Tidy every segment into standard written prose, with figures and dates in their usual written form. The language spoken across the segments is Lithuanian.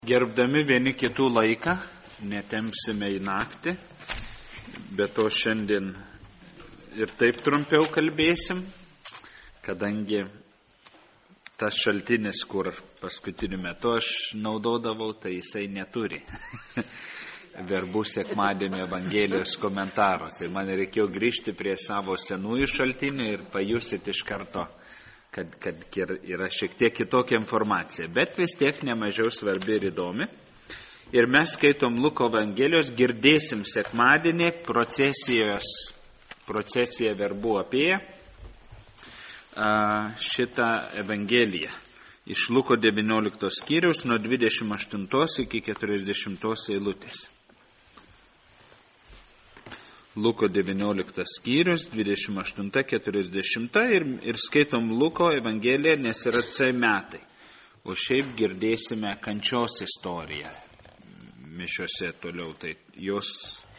Gerbdami vieni kitų laiką, netempsime į naktį, bet to šiandien ir taip trumpiau kalbėsim, kadangi tas šaltinis, kur paskutiniu metu aš naudodavau, tai jisai neturi verbų sekmadienio Evangelijos komentaro. Tai man reikėjo grįžti prie savo senųjų šaltinių ir pajusit iš karto, kad yra šiek tiek kitokia informacija, bet vis tiek nemažiau svarbi ir įdomi. Ir mes skaitom Luko Evangelijos, girdėsim sekmadienį procesiją verbų apie šitą Evangeliją. Iš Luko 19 skyriaus nuo 28 iki 40 eilutės. Luko 19 skyrius, 28-40 ir skaitom Luko Evangeliją, nes yra C metai. O šiaip girdėsime kančios istoriją mišiose toliau, tai jos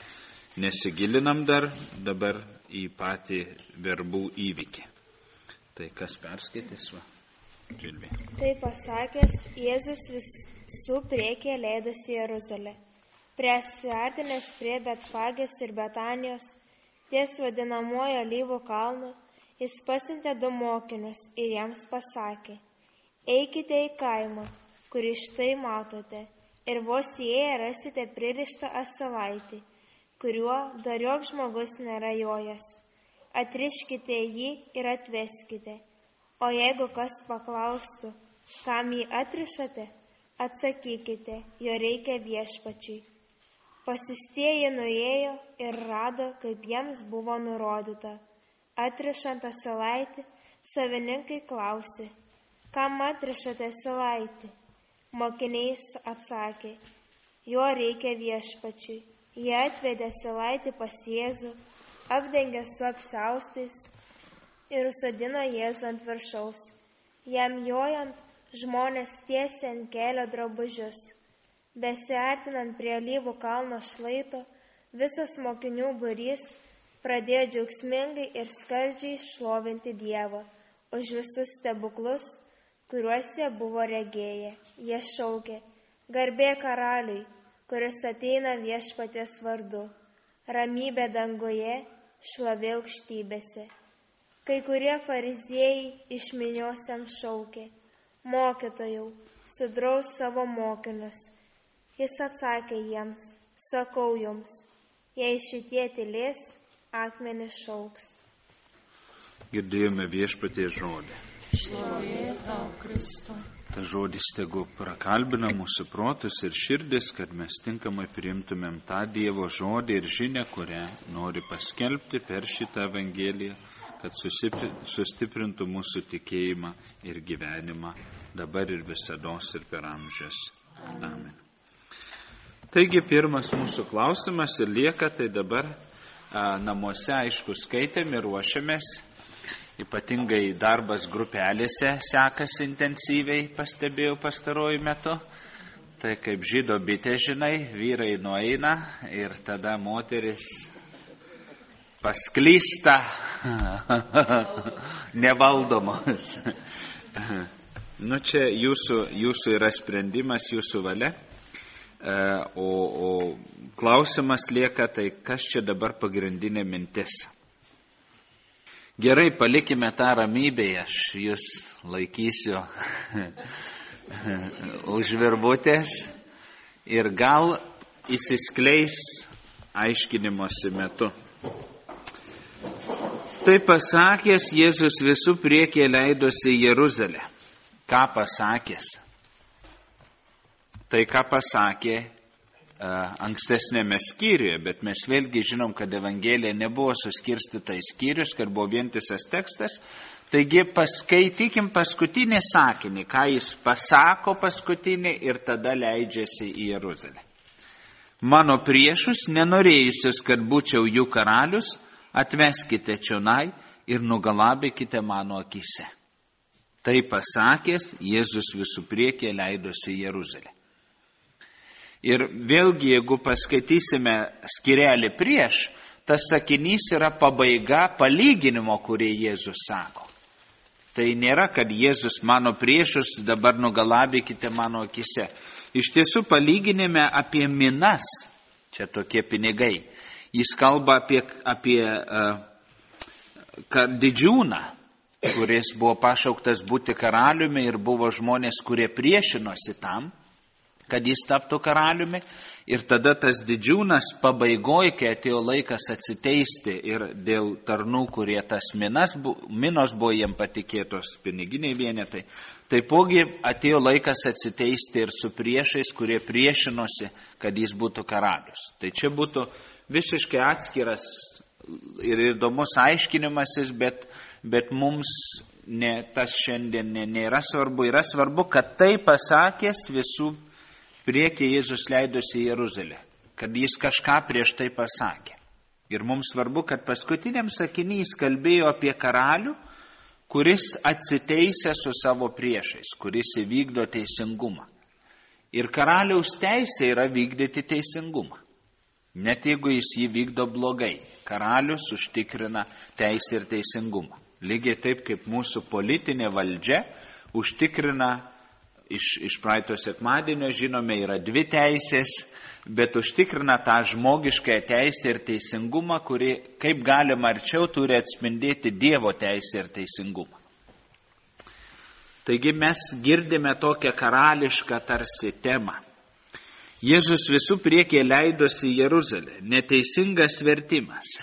nesigilinam dabar į patį verbų įvykį. Tai kas perskaitys, va? Žilvė. Tai pasakęs, Jėzus visų priekį leidosi į Jeruzalę. Prisiartinęs prie Betfagės ir Betanijos, ties vadinamojo Alyvų kalno, jis pasiuntė 2 mokinius ir jiems pasakė: eikite į kaimą, kurį štai matote, ir vos įėję rasite pririštą asilaitį, kuriuo dar joks žmogus nėra jojęs. Atriškite jį ir atveskite. O jeigu kas paklaustų, kam jį atrišate, atsakykite, jo reikia viešpačiui. Pasiųstieji nuėjo ir rado, kaip jiems buvo nurodyta. Atrišant asilaitį, savininkai klausė: kam atrišate asilaitį? Mokiniai atsakė: jo reikia viešpačiui. Jie atvedė asilaitį pas Jėzų, apdengė su apsiaustais ir užsodino Jėzų ant viršaus. Jam jojant, žmonės tiesė ant kelio drabužius. Besiartinant prie Alyvų kalno šlaito, visas mokinių būrys pradėjo džiaugsmingai ir skardžiai šlovinti Dievą už visus stebuklus, kuriuos jie buvo regėję. Jie šaukė: garbė karaliui, kuris ateina viešpaties vardu, ramybė danguje, šlovė aukštybėse. Kai kurie fariziejai iš minios jam šaukė: mokytojau, sudraus savo mokinius. Jis atsakė jiems: sakau jums, jei šitie tylės, akmenys šauks. Girdėjome viešpaties žodį. Šlovė tau, Kristau. Ta žodis tegu prakalbina mūsų protus ir širdis, kad mes tinkamai priimtumėm tą Dievo žodį ir žinią, kurią nori paskelbti per šitą Evangeliją, kad sustiprintų mūsų tikėjimą ir gyvenimą dabar ir visados ir per amžius. Amen. Taigi pirmas mūsų klausimas ir lieka, tai dabar namuose aišku skaitėm ir ruošiamės, ypatingai darbas grupelėse sekasi intensyviai, pastebėjau pastaruoju metu. Tai kaip žydo bitė, žinai, vyrai nueina ir tada moteris pasklysta nevaldomos. Nu čia jūsų yra sprendimas, jūsų valia. O klausimas lieka, tai kas čia dabar pagrindinė mintis? Gerai, palikime tą ramybėje, aš jūs laikysiu už virvutės ir gal įsiskleis aiškinimosi metu. Tai pasakęs, Jėzus visų priekį leidosi į Jeruzalę. Ką pasakęs? Tai ką pasakė ankstesnėme skyriuje, bet mes vėlgi žinom, kad Evangelija nebuvo suskirstyta į skyrius, kad buvo vientisas tekstas. Taigi paskaitykim paskutinį sakinį, ką jis pasako paskutinį ir tada leidžiasi į Jeruzalę. Mano priešus, nenorėjusius, kad būčiau jų karalius, atveskite čionai ir nugalabykite mano akise. Tai pasakęs, Jėzus visų priekį leidosi į Jeruzalę. Ir vėlgi, jeigu paskaitysime skyrelį prieš, tas sakinys yra pabaiga palyginimo, kurį Jėzus sako. Tai nėra, kad Jėzus mano priešus dabar nugalabykite mano akise. Iš tiesų palyginime apie minas, čia tokie pinigai, jis kalba apie didžiūną, kuris buvo pašauktas būti karaliumi ir buvo žmonės, kurie priešinosi tam, kad jis taptų karaliumi. Ir tada tas didžiūnas pabaigoje, kai atėjo laikas atsiteisti ir dėl tarnų, kurie tas minos buvo jiem patikėtos piniginiai vienetai, taipogi atėjo laikas atsiteisti ir su priešais, kurie priešinosi, kad jis būtų karalius. Tai čia būtų visiškai atskiras ir įdomus aiškinimasis, bet mums tas šiandien nėra svarbu. Yra svarbu, kad tai pasakęs visų priekį Jėzus leidosi į Jeruzalę, kad jis kažką prieš tai pasakė. Ir mums svarbu, kad paskutiniam sakinys kalbėjo apie karalių, kuris atsiteisė su savo priešais, kuris įvykdo teisingumą. Ir karaliaus teisė yra vykdyti teisingumą. Net jeigu jis jį vykdo blogai, karalius užtikrina teisę ir teisingumą. Lygiai taip, kaip mūsų politinė valdžia užtikrina. Iš praeito sekmadienio žinome, yra 2 teisės, bet užtikrina tą žmogiškąją teisę ir teisingumą, kuri kaip galima arčiau turi atspindėti Dievo teisę ir teisingumą. Taigi mes girdime tokią karališką tarsi temą. Jėzus visų priekį leidosi į Jeruzalę. Neteisingas vertimas.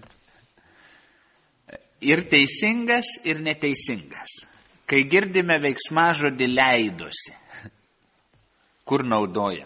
Ir teisingas, ir neteisingas. Kai girdime veiksmažodį leidosi, kur naudojam?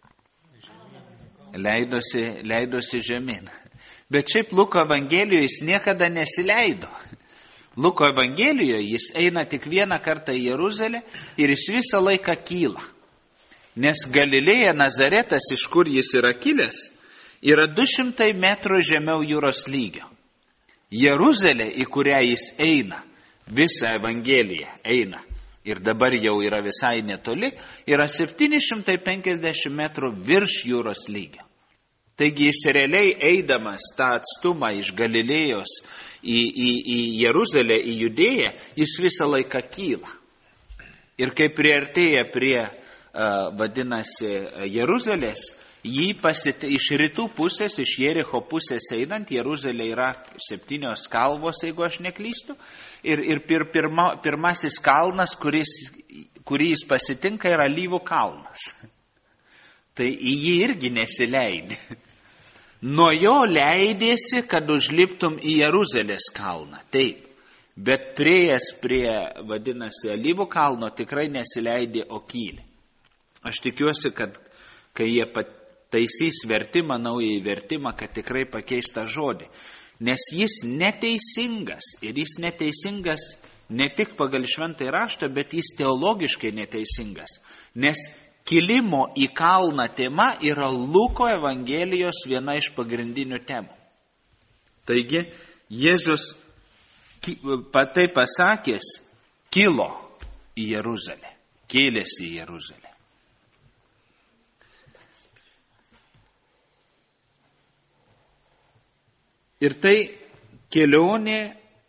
Leidosi žemyn. Bet šiaip Luko Evangelijoje jis niekada nesileido. Luko Evangelijoje jis eina tik vieną kartą į Jeruzalę ir jis visą laiką kyla. Nes Galilėja, Nazaretas, iš kur jis yra kilęs, yra 200 metrų žemiau jūros lygio. Jeruzalė, į kurią jis eina, visą Evangeliją eina ir dabar jau yra visai netoli, yra 750 metrų virš jūros lygio. Taigi jis realiai eidamas tą atstumą iš Galilėjos į Jeruzalę, į Judėją, jis visą laiką kyla. Ir kai priartėja prie, vadinasi, Jeruzalės, iš rytų pusės, iš Jericho pusės einant, Jeruzalė yra 7 kalvos, jeigu aš neklystu, ir pirmasis kalnas, kurį jis pasitinka, yra Alyvų kalnas. Tai į jį irgi nesileidė. Nuo jo leidėsi, kad užliptum į Jeruzalės kalną, taip, bet prieėjęs prie, vadinasi, Alyvų kalno tikrai nesileidė, o kyli. Aš tikiuosi, kad kai jie taisys vertimą, naująjį vertimą, kad tikrai pakeis tą žodį. Nes jis neteisingas. Ir jis neteisingas ne tik pagal šventąjį raštą, bet jis teologiškai neteisingas. Nes kilimo į kalną tema yra Luko Evangelijos viena iš pagrindinių temų. Taigi, Jėzus tai pasakęs, kilo į Jeruzalę. Kėlėsi į Jeruzalę. Ir tai kelionė,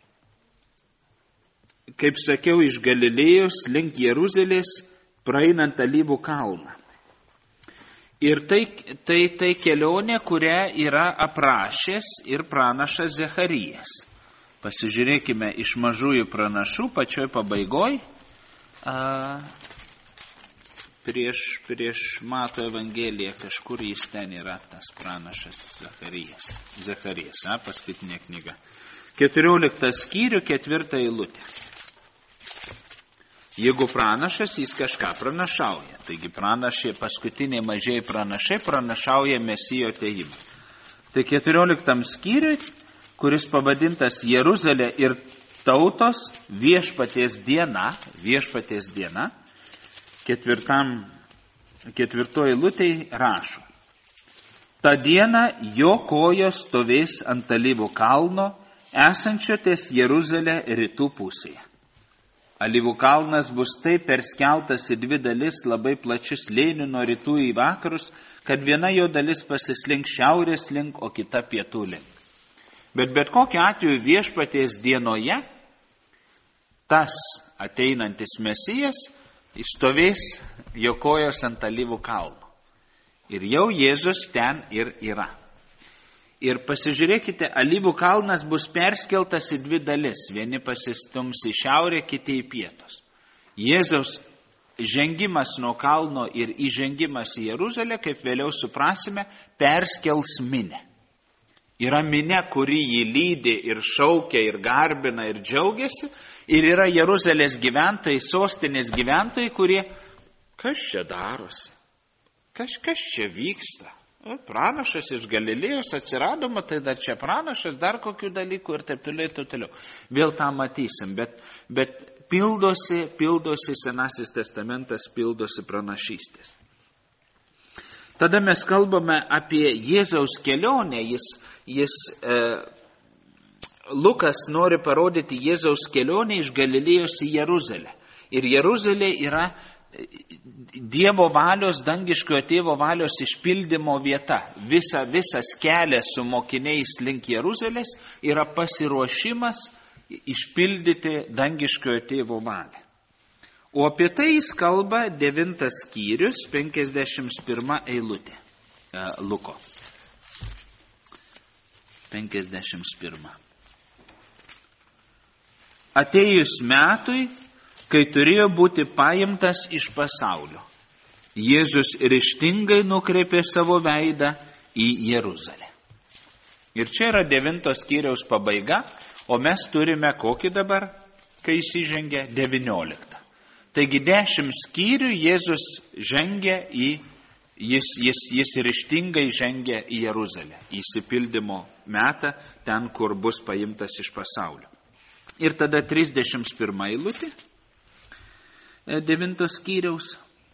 kaip sakiau, iš Galilėjos link Jeruzalės, praeinant Alyvų kalną. Ir tai kelionė, kurią yra aprašęs ir pranašas Zacharijas. Pasižiūrėkime iš mažųjų pranašų, pačioj pabaigoj, prieš Mato Evangeliją, kažkur jis ten yra, tas pranašas Zacharijas, paskutinė knyga. 14 skyrių, 4 eilutė. Jeigu pranašas, jis kažką pranašauja. Taigi paskutiniai mažieji pranašai pranašauja Mesijo atėjimą. Tai 14 skyriui, kuris pavadintas Jeruzalė ir tautos viešpaties diena, 4 eilutėj rašo. Ta diena jo kojos stovės ant Alyvų kalno, esančio ties Jeruzalė rytų pusėje. Alyvų kalnas bus taip perskeltas į 2 dalis, labai plačius slėnių nuo rytų į vakarus, kad viena jo dalis pasislink šiaurės link, o kita pietų link. Bet kokiu atveju viešpaties dienoje tas ateinantis Mesijas stovės jo kojos ant alyvų kalno. Ir jau Jėzus ten ir yra. Ir pasižiūrėkite, alyvų kalnas bus perskeltas į dvi dalis. Vieni pasistums į šiaurę, kiti į pietus. Jėzaus žengimas nuo kalno ir įžengimas į Jeruzalę, kaip vėliau suprasime, perskels minę. Yra minė, kuri jį lydi ir šaukia, ir garbina, ir džiaugiasi. Ir yra Jeruzalės gyventojai, sostinės gyventojai, kurie, kas čia darosi? Kas čia vyksta? Pranašas iš Galilėjos atsirado, tai dar čia pranašas, dar kokių dalykų ir taip toliau. Vėl tą matysim, bet pildosi Senasis testamentas, pildosi pranašystės. Tada mes kalbame apie Jėzaus kelionę. Lukas nori parodyti Jėzaus kelionę iš Galilėjos į Jeruzalę. Ir Jeruzalė yra Dievo valios, dangiškojo tėvo valios išpildymo vieta. Visas kelias su mokiniais link Jeruzalės yra pasiruošimas išpildyti dangiškojo tėvo valią. O apie tai jis kalba 9 skyrius, 51 eilutė Luko. 51. Atėjus metui, kai turėjo būti paimtas iš pasaulio, Jėzus ryžtingai nukreipė savo veidą į Jeruzalę. Ir čia yra 9 skyriaus pabaiga, o mes turime kokį dabar, kai jis įžengia 19. Taigi 10 skyrių Jėzus žengia jis ryžtingai žengia į Jeruzalę, į išsipildymo metą, ten, kur bus paimtas iš pasaulio. Ir tada 31 eilutė 9 skyriaus.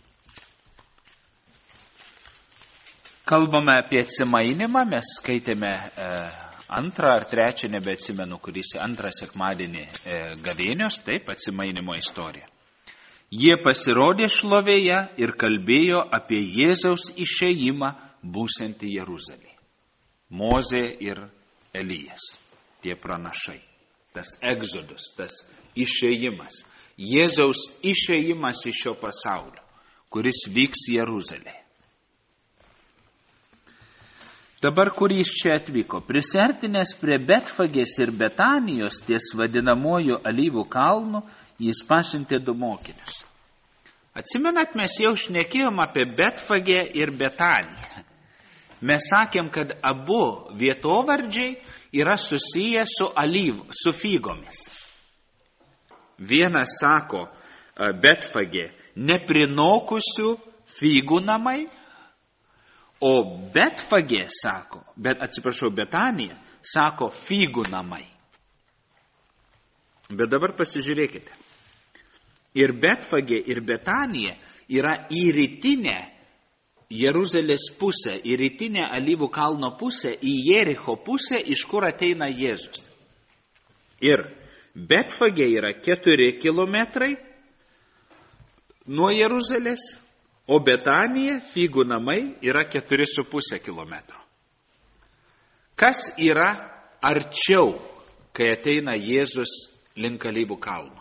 Kalbame apie atsimainimą, mes skaitėme 2 ar 3, nebeatsimenu, kuris 2 sekmadienį gavėnios, taip, atsimainimo istorija. Jie pasirodė šlovėje ir kalbėjo apie Jėzaus išėjimą būsiantį Jeruzalėje. Mozė ir Elijas, tie pranašai, tas egzodus, tas išėjimas. Jėzaus išėjimas iš šio pasaulio, kuris vyks Jeruzalėje. Dabar, kur jis čia atvyko? Prisertinės prie Betfagės ir Betanijos ties vadinamoju alyvų kalnu, jis pasiuntė 2 mokinius. Atsimenat, mes jau šnekėjom apie Betfagę ir Betaniją. Mes sakėm, kad abu vietovardžiai yra susiję su figomis. Vienas sako Betfagė neprinokusių figų namai, o Betfagė sako, Betanija sako figų namai. Bet dabar pasižiūrėkite. Ir Betfagė, ir Betanija yra į rytinę Jeruzalės pusę, į rytinę Alyvų kalno pusę, į Jericho pusę, iš kur ateina Jėzus. Ir Betfagė yra 4 kilometrai nuo Jeruzalės, o Betanija, figų namai, yra 4,5 kilometro. Kas yra arčiau, kai ateina Jėzus link Alyvų kalno?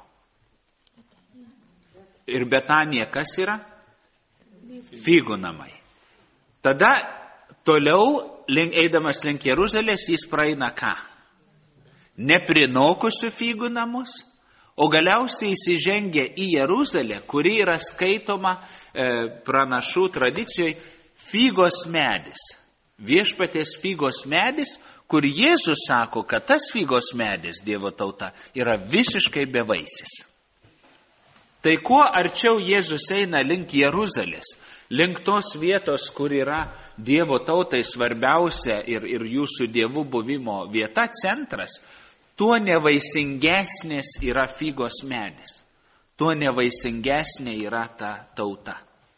Ir Betanija kas yra? Figų namai. Tada toliau, eidamas link Jeruzalės, jis praeina ką? Neprinokusių figų namus, o galiausiai įsižengia į Jeruzalę, kuri yra skaitoma pranašų tradicijoje figos medis. Viešpaties figos medis, kur Jėzus sako, kad tas figos medis, Dievo tauta, yra visiškai bevaisis. Tai kuo arčiau Jėzus eina link Jeruzalės, link tos vietos, kur yra Dievo tautai svarbiausia ir jūsų dievų buvimo vieta, centras, tuo nevaisingesnės yra figos medis. Tuo nevaisingesnė yra ta tauta.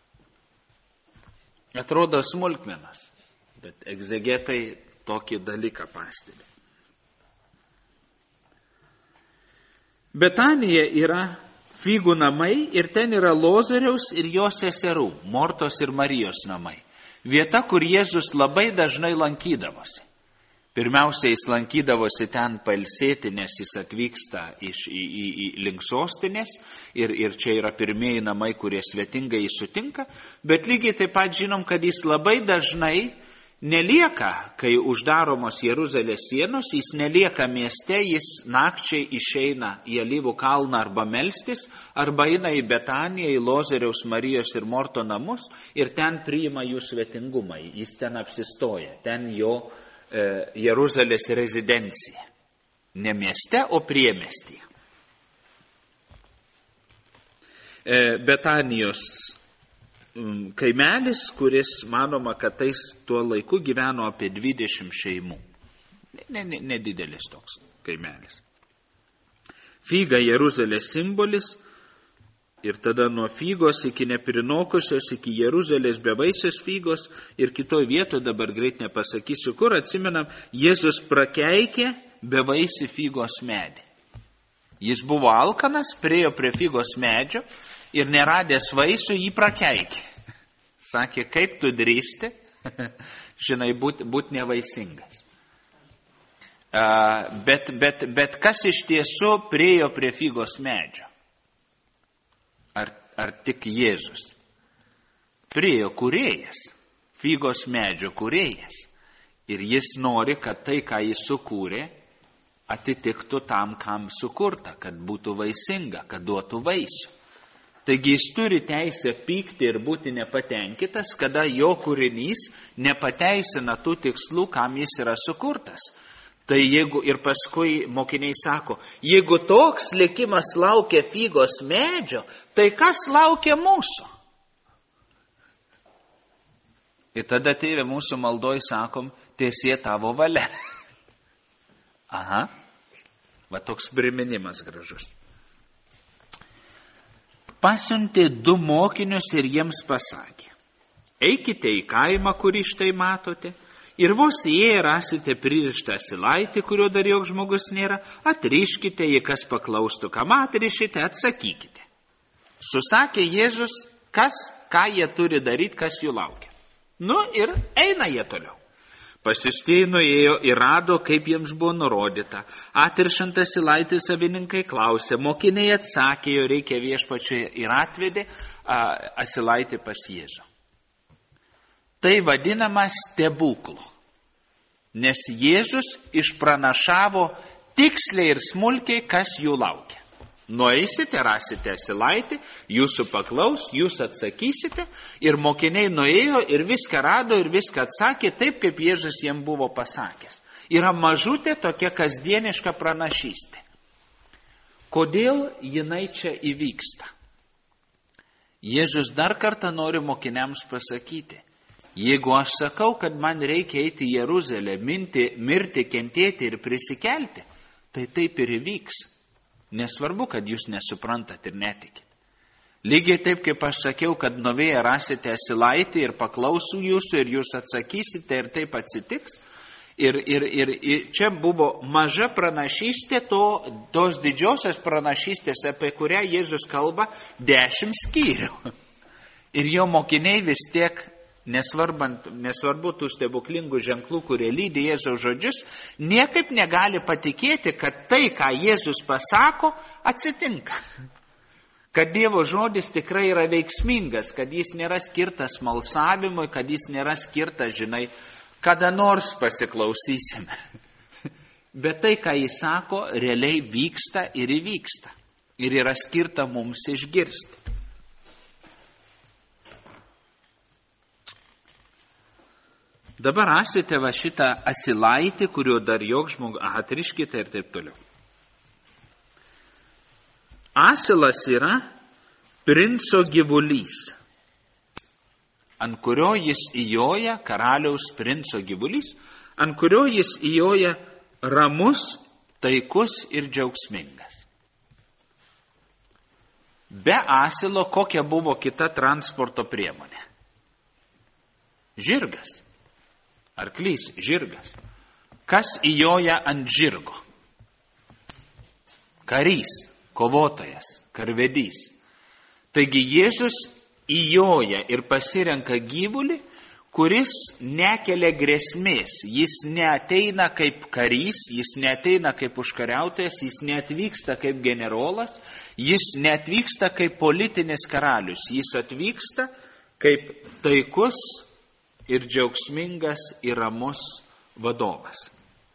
Atrodo smulkmenas, bet egzegetai tokį dalyką pastebi. Betanija yra figų namai ir ten yra Lozoriaus ir jo seserų, Mortos ir Marijos namai. Vieta, kur Jėzus labai dažnai lankydavosi. Pirmiausia, jis lankydavosi ten pailsėti, nes jis atvyksta link sostinės ir čia yra pirmieji namai, kurie svetingai jį sutinka, bet lygiai taip pat žinom, kad jis labai dažnai nelieka, kai uždaromos Jeruzalės sienos, jis nelieka mieste, jis nakčiai išeina į Alyvų kalną arba melstis, arba eina į Betaniją, į Lozoriaus, Marijos ir Morto namus ir ten priima jų svetingumą, jis ten apsistoja, ten jo Jeruzalės rezidencija. Ne mieste, o priemiestyje. Betanijos kaimelis, kuris manoma, kad tais tuo laiku gyveno apie 20 šeimų. Nedidelis toks kaimelis. Figa Jeruzalės simbolis. Ir tada nuo figos iki neprinokusios, iki Jeruzalės bevaisės figos ir kitoj vietoje, dabar greit nepasakysiu, kur atsimenam, Jėzus prakeikė bevaisį figos medį. Jis buvo alkanas, priėjo prie figos medžio ir neradęs vaisių jį prakeikė. Sakė, kaip tu drįsti, žinai, būt nevaisingas. Bet kas iš tiesų priėjo prie figos medžio? Ar tik Jėzus? Priėjo kūrėjas, figos medžio kūrėjas. Ir jis nori, kad tai, ką jis sukūrė, atitiktų tam, kam sukurta, kad būtų vaisinga, kad duotų vaisių. Taigi jis turi teisę pykti ir būti nepatenkintas, kada jo kūrinys nepateisina tų tikslų, kam jis yra sukurtas. Tai jeigu ir paskui mokiniai sako, jeigu toks likimas laukia figos medžio, tai kas laukia mūsų? Ir tada tėve mūsų maldoj sakom, tiesie tavo valia. Aha, va toks priminimas gražus. Pasiuntė 2 mokinius ir jiems pasakė, eikite į kaimą, kurį štai matote, ir vos įėję rasite pririštą asilaitį, kurio dar joks žmogus nėra, atriškite, jei kas paklaustų, ką atrišite, atsakykite. Susakė Jėzus, ką jie turi daryti, kas jų laukia. Nu ir eina jie toliau. Pasiustieji nuėjo ir rado, kaip jiems buvo nurodyta. Atrišant asilaitį savininkai klausė, mokiniai atsakė, jo reikia viešpačiui ir atvedė asilaitį pas Jėzų. Tai vadinama stebuklu, nes Jėzus išpranašavo tiksliai ir smulkiai, kas jų laukia. Nueisite, rasite asilaitį, jūsų paklaus, jūs atsakysite, ir mokiniai nuėjo ir viską rado ir viską atsakė taip, kaip Jėzus jiems buvo pasakęs. Yra mažutė tokia kasdieniška pranašystė. Kodėl jinai čia įvyksta? Jėzus dar kartą nori mokiniams pasakyti, jeigu aš sakau, kad man reikia eiti į Jeruzalę, mirti, kentėti ir prisikelti, tai taip ir įvyks. Nesvarbu, kad jūs nesuprantat ir netikit. Lygiai taip, kaip aš sakiau, kad nuėję rasite asilaitį ir paklausų jūsų ir jūs atsakysite ir taip atsitiks. Ir čia buvo maža pranašystė, tos didžiosios pranašystės, apie kurią Jėzus kalba 10 skyrių. Ir jo mokiniai vis tiek, nesvarbu tų stebuklingų ženklų, kurie lydi Jėzaus žodžius, niekaip negali patikėti, kad tai, ką Jėzus pasako, atsitinka. Kad Dievo žodis tikrai yra veiksmingas, kad jis nėra skirtas smalsavimui, kad jis nėra skirtas, kada nors pasiklausysime. Bet tai, ką jis sako, realiai vyksta ir įvyksta. Ir yra skirta mums išgirsti. Dabar rasite va šitą asilaitį, kurio dar joks žmogus, atriškite ir taip toliau. Asilas yra princo gyvulys, ant kurio jis įjoja, karaliaus princo gyvulys, ant kurio jis įjoja ramus, taikus ir džiaugsmingas. Be asilo kokia buvo kita transporto priemonė? Žirgas. Arklys, žirgas. Kas įjoja ant žirgo? Karys, kovotojas, karvedys. Taigi Jėzus įjoja ir pasirenka gyvulį, kuris nekelia grėsmės. Jis neateina kaip karys, jis neateina kaip užkariautojas, jis neatvyksta kaip generolas, jis neatvyksta kaip politinis karalius. Jis atvyksta kaip taikus ir džiaugsmingas ir ramus vadovas.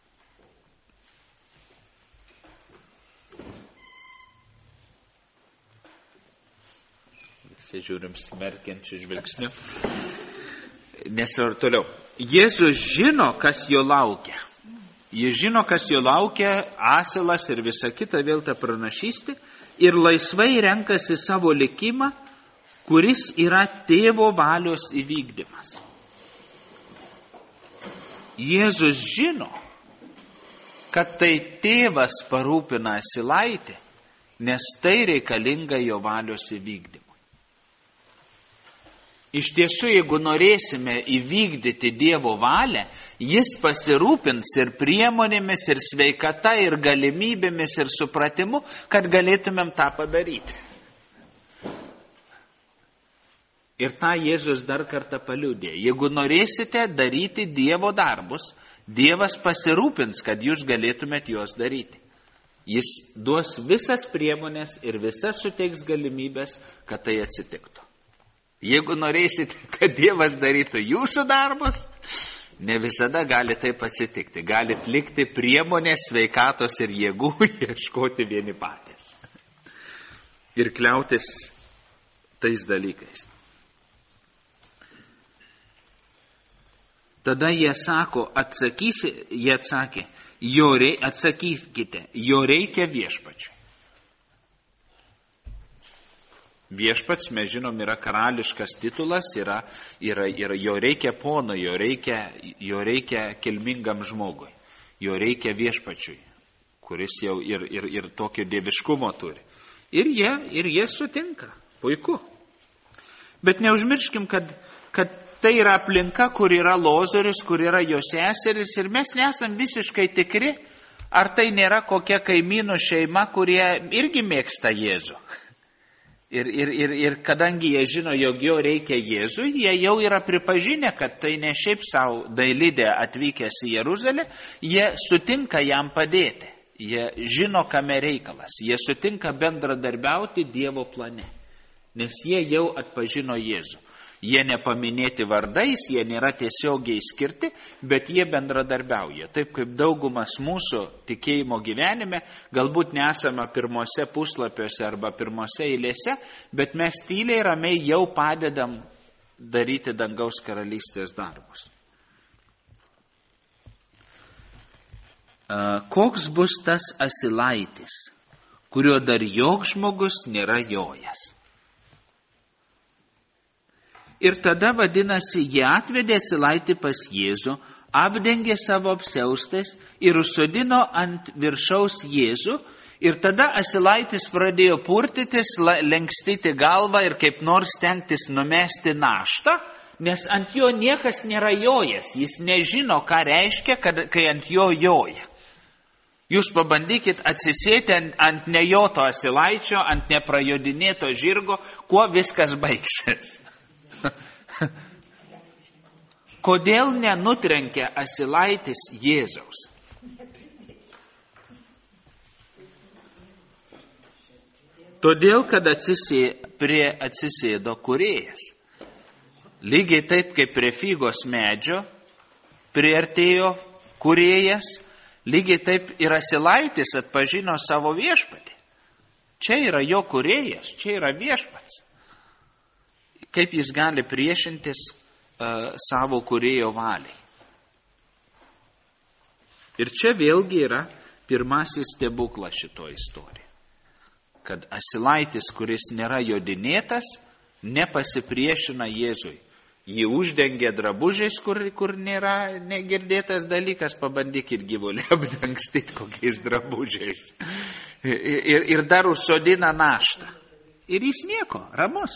Visi žiūrim smerkiančių žvilgsnių. Nes ir toliau. Jėzus žino, kas jo laukia. Jis žino, kas jo laukia, asilas ir visa kita, vėl ta pranašystė, ir laisvai renkasi savo likimą, kuris yra tėvo valios įvykdymas. Jėzus žino, kad tai tėvas parūpina asilaitį, nes tai reikalinga jo valios įvykdymui. Iš tiesų, jeigu norėsime įvykdyti Dievo valią, jis pasirūpins ir priemonėmis, ir sveikata, ir galimybėmis, ir supratimu, kad galėtumėm tą padaryti. Ir tą Jėzus dar kartą paliudė. Jeigu norėsite daryti Dievo darbus, Dievas pasirūpins, kad jūs galėtumėt juos daryti. Jis duos visas priemonės ir visas suteiks galimybės, kad tai atsitiktų. Jeigu norėsite, kad Dievas darytų jūsų darbus, ne visada gali taip atsitikti. Galit likti priemonės, sveikatos ir jėgų ieškoti vieni patys. Ir kliautis tais dalykais. Tada jie atsakė, atsakykite, jo reikia viešpačiui. Viešpats, mes žinom, yra karališkas titulas, yra jo reikia pono, jo reikia kilmingam žmogui, jo reikia viešpačiui, kuris jau ir tokio dieviškumo turi. Ir jie sutinka, puiku. Bet neužmirškim, kad tai yra aplinka, kur yra Lozorius, kur yra jo seseris, ir mes nesam visiškai tikri, ar tai nėra kokia kaimynų šeima, kurie irgi mėgsta Jėzų. Ir kadangi jie žino, jog jo reikia Jėzui, jie jau yra pripažinę, kad tai ne šiaip savo dailidė atvykęs į Jeruzalę, jie sutinka jam padėti. Jie žino, kame reikalas. Jie sutinka bendradarbiauti Dievo plane, nes jie jau atpažino Jėzų. Jie nepaminėti vardais, jie nėra tiesiogiai skirti, bet jie bendradarbiauja. Taip kaip daugumas mūsų tikėjimo gyvenime, galbūt nesame pirmose puslapiuose arba pirmose eilėse, bet mes tyliai ramiai jau padedam daryti dangaus karalystės darbus. Koks bus tas asilaitis, kurio dar joks žmogus nėra jojęs? Ir tada, vadinasi, jie atvedė asilaitį pas Jėzų, apdengė savo apsiaustais ir užsodino ant viršaus Jėzų. Ir tada asilaitis pradėjo purtytis, lenkstyti galvą ir kaip nors stengtis numesti naštą, nes ant jo niekas nėra jojęs. Jis nežino, ką reiškia, kai ant jo joja. Jūs pabandykit atsisėti ant nejoto asilaičio, ant neprajodinėto žirgo, kuo viskas baigsis. Kodėl nenutrenkia asilaitis Jėzaus? Todėl, kad atsisėdo kūrėjas. Lygiai taip, kaip prie figos medžio priartėjo kūrėjas, lygiai taip ir asilaitis atpažino savo viešpatį. Čia yra jo kūrėjas, čia yra viešpats. Kaip jis gali priešintis savo kūrėjo valiai. Ir čia vėlgi yra pirmasis stebuklas šito istorija. Kad asilaitis, kuris nėra jodinėtas, nepasipriešina Jėzui. Jį uždengia drabužiais, kur nėra negirdėtas dalykas, pabandykit gyvulį apdangstyti kokiais drabužiais. Ir dar užsodina naštą. Ir jis nieko, ramus.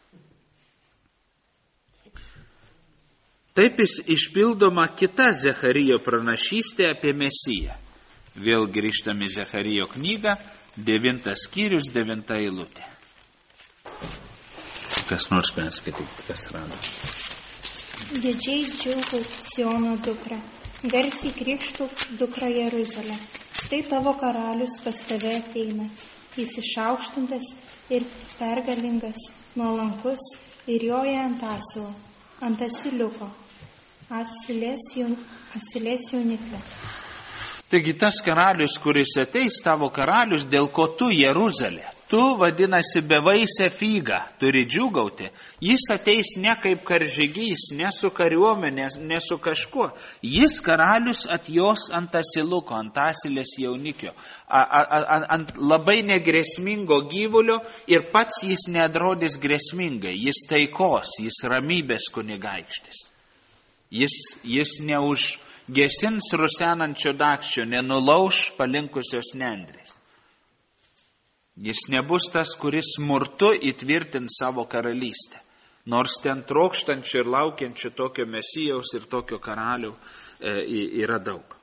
Taip išpildoma kita Zecharijo pranašystė apie Mesiją. Vėl grįžtam į Zecharijo knygą, 9 skyrius, 9 eilutė. Kas nors perskaityti, kas rado. Didžiai džiūgauk, Siono dukra, garsiai krikštauk, dukra Jeruzalė. Štai tavo karalius pas tave ateina, jis išaukštintas ir pergalingas, nuolankus ir joja ant asilo, ant asiliuko, asilės jauniklio. Taigi tas karalius, kuris ateis, tavo karalius, dėl ko tu, Jeruzalė, tu, vadinasi, bevaisę figą, turi džiūgauti. Jis ateis ne kaip karžygys, ne su kariuomenė, ne su kažkuo. Jis karalius atjos ant asiluko, ant asilės jaunikio, ant labai negrėsmingo gyvulio ir pats jis neatrodys grėsmingai. Jis taikos, jis ramybės kunigaikštis. Jis neužgesins rusenančio dakščio, nenulauš palinkusios nendrės. Jis nebus tas, kuris smurtu įtvirtins savo karalystę. Nors ten trokštančių ir laukiančių tokio mesijaus ir tokio karalių yra daug.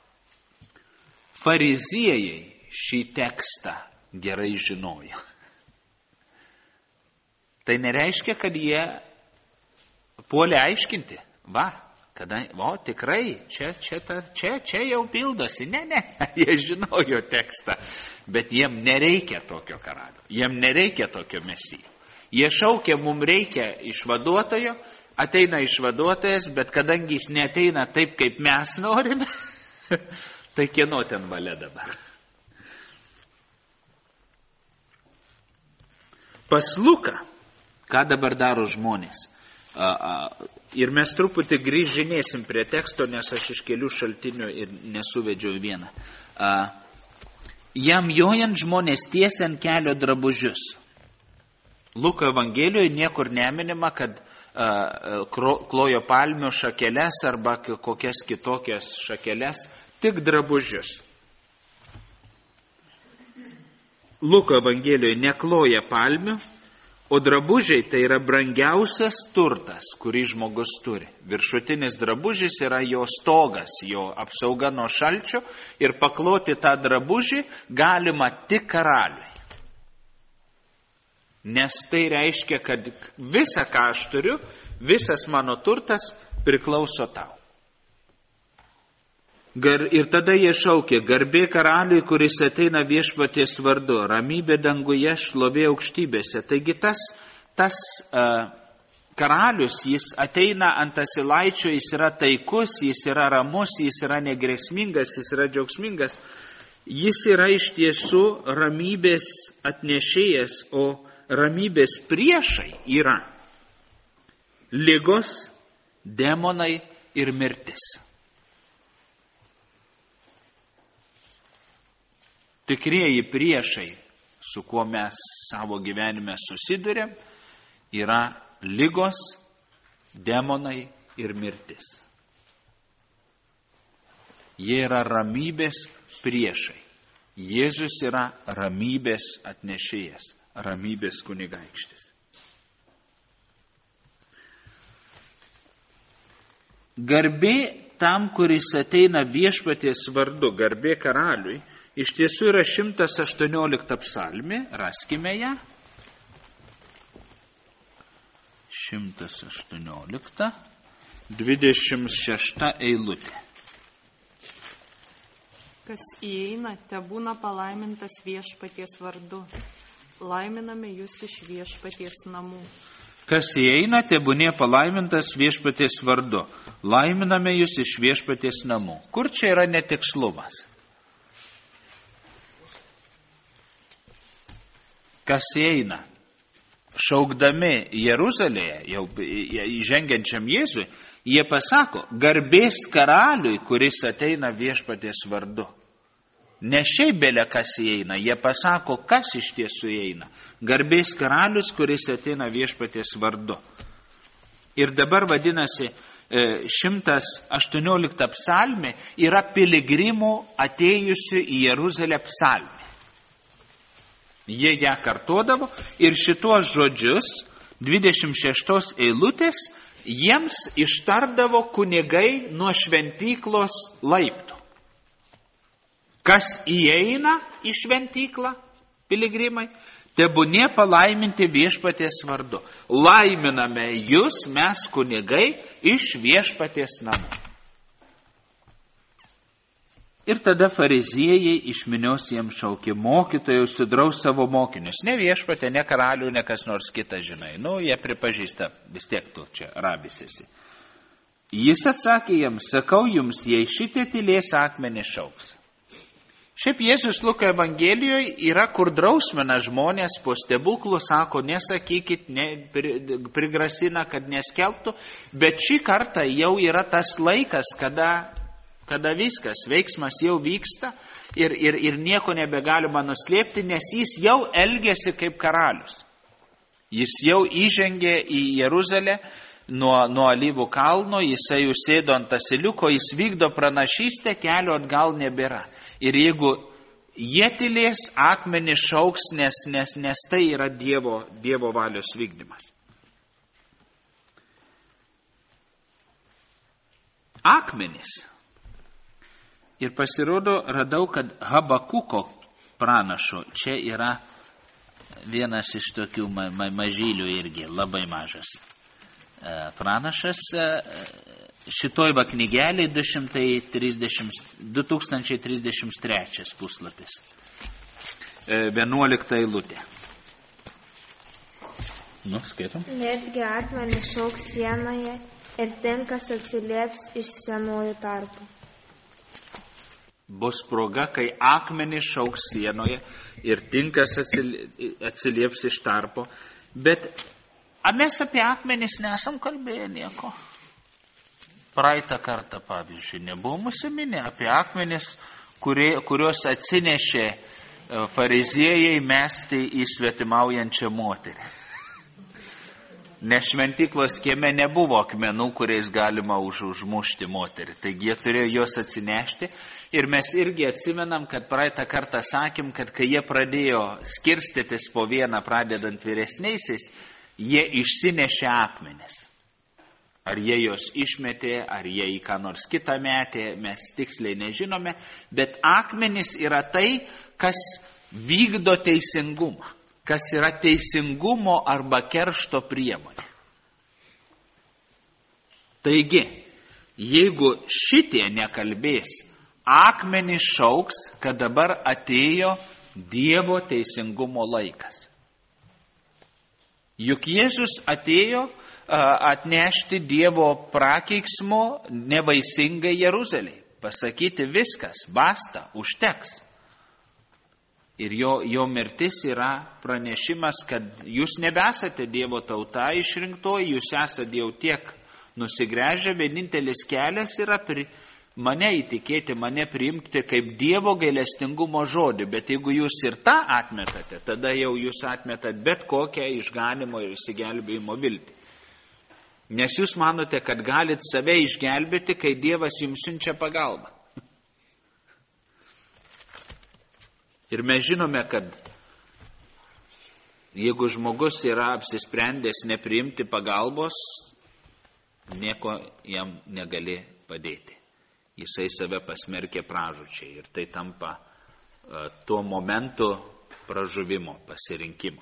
Fariziejai šį tekstą gerai žinojo. Tai nereiškia, kad jie puolė aiškinti. Tikrai, čia jau pildosi. Ne, jie žinojo tekstą, bet jiem nereikia tokio karalio, jiem nereikia tokio mesijo. Jie šaukia, mums reikia išvaduotojo, ateina išvaduotojas, bet kadangi jis neateina taip, kaip mes norime, tai kieno ten valia dabar? Pas Luką, ką dabar daro žmonės? Ir mes truputį grįžinėsim prie teksto, nes aš iš kelių šaltinių ir nesuvedžiau vieną. Jam jojant žmonės tiesia ant kelio drabužius. Luko Evangelijoje niekur neminima, kad klojo palmių šakeles arba kokias kitokias šakeles, tik drabužius. Luko Evangelijoje nekloja palmių, o drabužiai tai yra brangiausias turtas, kurį žmogus turi. Viršutinis drabužis yra jo stogas, jo apsauga nuo šalčio ir pakloti tą drabužį galima tik karaliui. Nes tai reiškia, kad visa, ką aš turiu, visas mano turtas priklauso tau. Ir tada jie šaukė, garbė karaliui, kuris ateina viešpaties vardu, ramybė danguje, šlovė aukštybėse. Taigi tas karalius, jis ateina ant asilaičio, jis yra taikus, jis yra ramus, jis yra negrėsmingas, jis yra džiaugsmingas. Jis yra iš tiesų ramybės atnešėjas, o ramybės priešai yra ligos, demonai ir mirtis. Tikrieji priešai, su kuo mes savo gyvenime susidurėm, yra ligos, demonai ir mirtis. Jie yra ramybės priešai. Jėzus yra ramybės atnešėjas, ramybės kunigaikštis. Garbė tam, kuris ateina viešpaties vardu, garbė karaliui, iš tiesų yra 118 psalmė, raskime ją. 118, 26 eilutė. Kas įeina, tebūna palaimintas viešpaties vardu. Laiminame jūs iš viešpaties namų. Kas įeina, tebūnė palaimintas viešpaties vardu. Laiminame jūs iš viešpaties namų. Kur čia yra netikslumas? Kas įeina, šaukdami Jeruzalėje, jau įžengiančiam Jėzui, jie pasako, garbės karaliui, kuris ateina viešpaties vardu. Ne šiaip belė kas įeina, jie pasako, kas iš tiesų įeina. Garbės karalius, kuris ateina viešpaties vardu. Ir dabar vadinasi 118 psalmė yra piligrimų atėjusių į Jeruzalę psalmė. Jie ją kartodavo ir šituos žodžius 26 eilutės jiems ištardavo kunigai nuo šventyklos laiptų. Kas įeina į šventyklą, piligrimai, Tebūnie palaiminti viešpaties vardu. Laiminame jūs, mes kunigai, iš viešpaties namų. Ir tada fariziejai iš minios jiems šaukė: mokytojau, sudraus savo mokinius. Ne viešpatė, ne karalių, ne kas nors kitas, žinai. Jie pripažįsta, vis tiek tu čia rabis esi. Jis atsakė jiems: sakau jums, jei šitie tylės, akmenį šauks. Šiaip Jėzus Luko Evangelijoje yra, kur drausmina žmonės po stebuklų, sako, nesakykit, prigrasina, kad neskelbtų, bet šį kartą jau yra tas laikas, kada viskas, veiksmas jau vyksta ir nieko nebegalima nuslėpti, nes jis jau elgėsi kaip karalius. Jis jau įžengė į Jeruzalę nuo Alyvų kalno, jisai užsėdo ant asiliuko, jis vykdo pranašystę, kelio atgal nebėra. Ir jeigu jie tylės, akmenį šauks, nes tai yra Dievo valios vykdymas. Akmenys. Ir pasirodo, radau, kad Habakuko pranašo, čia yra vienas iš tokių mažylių irgi, labai mažas pranašas, šitoj knygelėj 2033 puslapis, 11 eilutė. Skaitom. Netgi akmenį šauks sienoje ir tinkas atsilieps iš senųjų tarpų. Bus proga, kai akmenį šauks sienoje ir tinkas atsilieps iš tarpo, bet mes apie akmenis nesam kalbėję nieko. Praeitą kartą, pavyzdžiui, nebuvom užsiminę apie akmenis, kuriuos atsinešė fariziejai mesti į svetimaujančią moterį. Nes šventyklos kieme nebuvo akmenų, kuriais galima užmušti moterį. Taigi jie turėjo juos atsinešti. Ir mes irgi atsimenam, kad praeitą kartą sakėm, kad kai jie pradėjo skirstytis po vieną, pradedant vyresniaisiais, jie išsinešė akmenis. Ar jie jos išmetė, ar jie į ką nors kitą metė, mes tiksliai nežinome, bet akmenis yra tai, kas vykdo teisingumą, kas yra teisingumo arba keršto priemonė. Taigi, jeigu šitie nekalbės, akmenis šauks, kad dabar atėjo Dievo teisingumo laikas. Juk Jėzus atėjo atnešti Dievo prakeiksmo nevaisingai Jeruzalei. Pasakyti viskas, basta, užteks. Ir jo mirtis yra pranešimas, kad jūs nebesate Dievo tauta išrinktoji, jūs esate jau tiek nusigręžę, vienintelis kelias yra mane įtikėti, mane priimti kaip Dievo gailestingumo žodį, bet jeigu jūs ir tą atmetate, tada jau jūs atmetat bet kokią išganimo ir išsigelbėjimo viltį. Nes jūs manote, kad galit save išgelbėti, kai Dievas jums siunčia pagalbą. Ir mes žinome, kad jeigu žmogus yra apsisprendęs nepriimti pagalbos, nieko jam negali padėti. Jisai save pasmerkė pražūčiai ir tai tampa tuo momentu pražuvimo, pasirinkimo.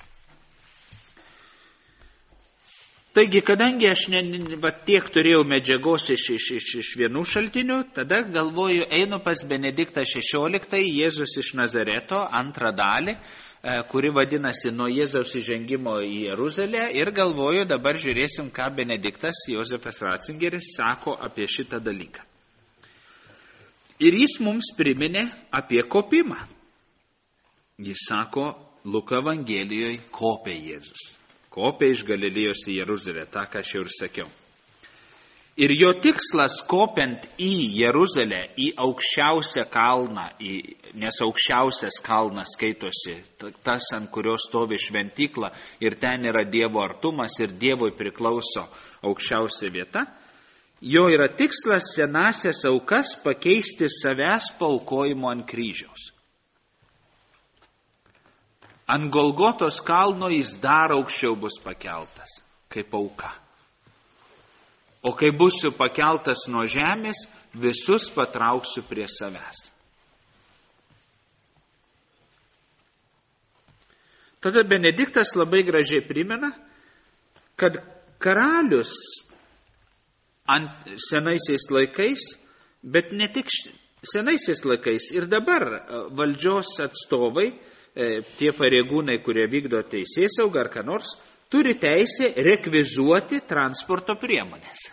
Taigi, kadangi aš tiek turėjau medžiagos iš vienų šaltinių, tada galvoju, einu pas Benediktą XVI, Jėzus iš Nazareto, antrą dalį, kuri vadinasi nuo Jėzaus įžengimo į Jeruzalę, ir galvoju, dabar žiūrėsim, ką Benediktas Jozefas Ratzingeris sako apie šitą dalyką. Ir jis mums priminė apie kopimą. Jis sako, Luko Evangelijoje kopė Jėzus. Kopė iš Galilėjos į Jeruzalę, tą, ką aš jau ir sakiau. Ir jo tikslas kopiant į Jeruzalę, į aukščiausią kalną, nes aukščiausias kalnas skaitosi tas, ant kurio stovi šventykla, ir ten yra Dievo artumas, ir Dievui priklauso aukščiausia vieta. Jo yra tikslas senasias aukas pakeisti savęs paaukojimo ant kryžiaus. Ant Golgotos kalno jis dar aukščiau bus pakeltas, kaip auka. O kai būsiu pakeltas nuo žemės, visus patrauksiu prie savęs. Tada Benediktas labai gražiai primena, kad karalius senaisiais laikais, bet ne tik senaisiais laikais, ir dabar valdžios atstovai, tie pareigūnai, kurie vykdo teisėsaugą ar ką nors, turi teisę rekvizuoti transporto priemonės.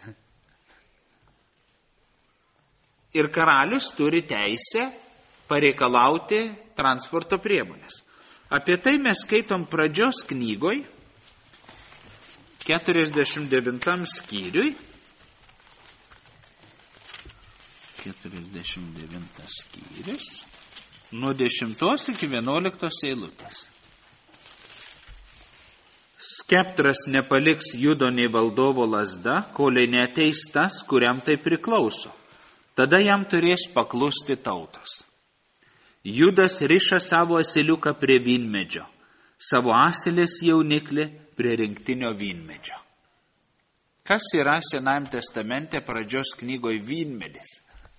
Ir karalius turi teisę pareikalauti transporto priemonės. Apie tai mes skaitom pradžios knygoj, 49 skyriui. 49 skyrius, nuo 10 iki 11 eilutės. Skeptras nepaliks judo nei valdovo lazda, kol neateis tas, kuriam tai priklauso. Tada jam turės paklusti tautos. Judas riša savo asiliuką prie vynmedžio, savo asilės jauniklį prie rinktinio vynmedžio. Kas yra Senajame testamente pradžios knygoje vynmedis?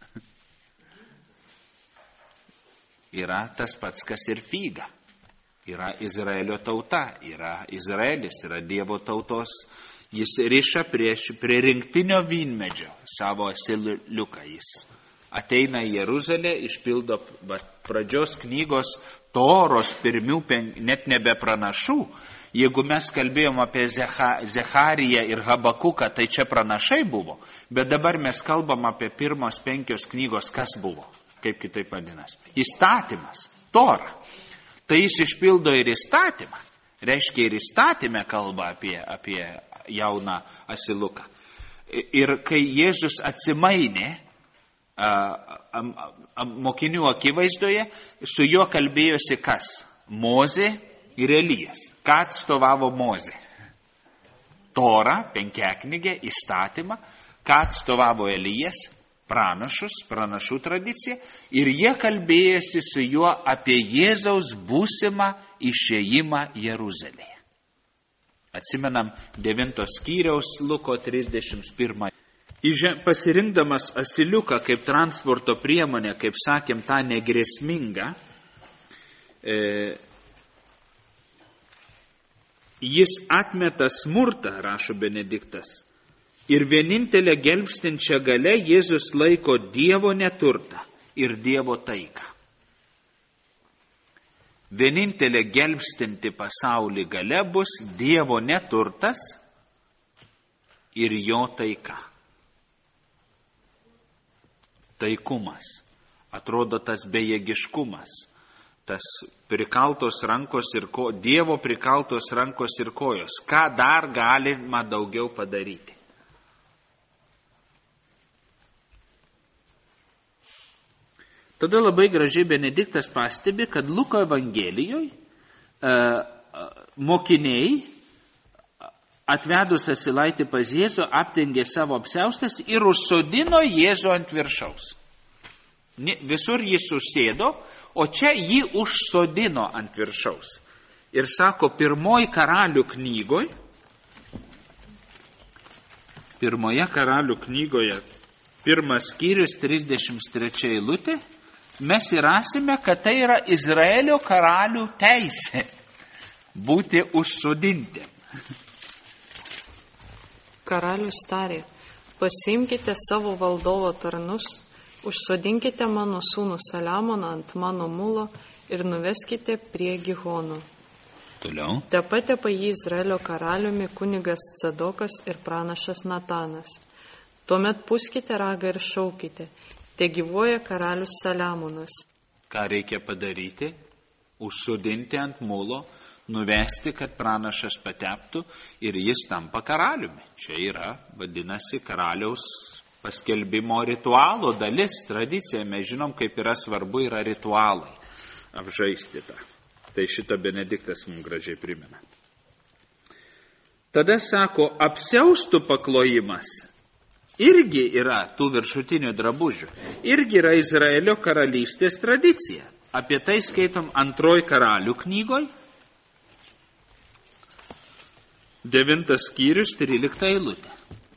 Yra tas pats, kas ir figa. Yra Izraelio tauta, yra Izraelis, yra Dievo tautos. Jis riša prie rinktinio vynmedžio savo asiliuką. Jis ateina į Jeruzalę, išpildo pradžios knygos Toros pirmių, net nebe pranašų. Jeigu mes kalbėjom apie Zechariją ir Habakuką, tai čia pranašai buvo. Bet dabar mes kalbam apie pirmos 5 knygos, kas buvo. Kaip kitaip vadinasi. Įstatymas, Tora. Tai jis išpildo ir įstatymą. Reiškia, ir įstatymę kalba apie jauną asiluką. Ir kai Jėzus atsimainė mokinių akivaizdoje, su juo kalbėjosi kas? Mozė ir Elijas. Ką atstovavo Mozė? Tora, penkiaknygė, įstatymą. Ką atstovavo Elijas? Pranašus, pranašų tradicija. Ir jie kalbėjosi su juo apie Jėzaus būsimą išėjimą Jeruzalėje. Atsimenam 9 skyriaus Luko 31. Pasirinkdamas asiliuką kaip transporto priemonę, kaip sakėm, tą negrėsmingą, jis atmeta smurtą, rašo Benediktas. Ir vienintelė gelbstinčia galia Jėzus laiko Dievo neturtą ir Dievo taiką. Vienintelė gelbstinti pasaulį galia bus Dievo neturtas ir jo taika. Taikumas. Atrodo tas bejėgiškumas, tas prikaltos rankos ir Dievo prikaltos rankos ir kojos. Ką dar galima daugiau padaryti? Tada labai gražiai Benediktas pastebi, kad Luko evangelijoje mokiniai atvedus asilaitį pas Jėzų apdengė savo apsiaustas ir užsodino Jėzų ant viršaus. Visur jis susėdo, o čia jį užsodino ant viršaus. Ir sako, pirmoji Karalių knygoje, 1 skyrius 33 eilutė, mes įrasime, kad tai yra Izraelio karalių teisė būti užsodinti. Karalius tarė, pasiimkite savo valdovo tarnus, užsodinkite mano sūnų Saliamoną ant mano mulo ir nuveskite prie Gihono. Toliau. Tepatepa jį Izraelio karaliumi kunigas Cadokas ir pranašas Natanas. Tuomet pūskite ragą ir šaukite, te gyvuoja karalius Saliamonas. Ką reikia padaryti? Užsodinti ant mulo, nuvesti, kad pranašas pateptų ir jis tampa karaliumi. Čia yra, vadinasi, karaliaus paskelbimo ritualo dalis, tradicija. Mes žinom, kaip yra svarbu yra ritualai apžaisti tą. Tai šitą Benediktas mums gražiai primena. Tada sako, apsiaustų paklojimas irgi yra tų viršutinių drabužių. Irgi yra Izraelio karalystės tradicija. Apie tai skaitom 2 Karalių knygoj, 9 skyrius 13 eilutė.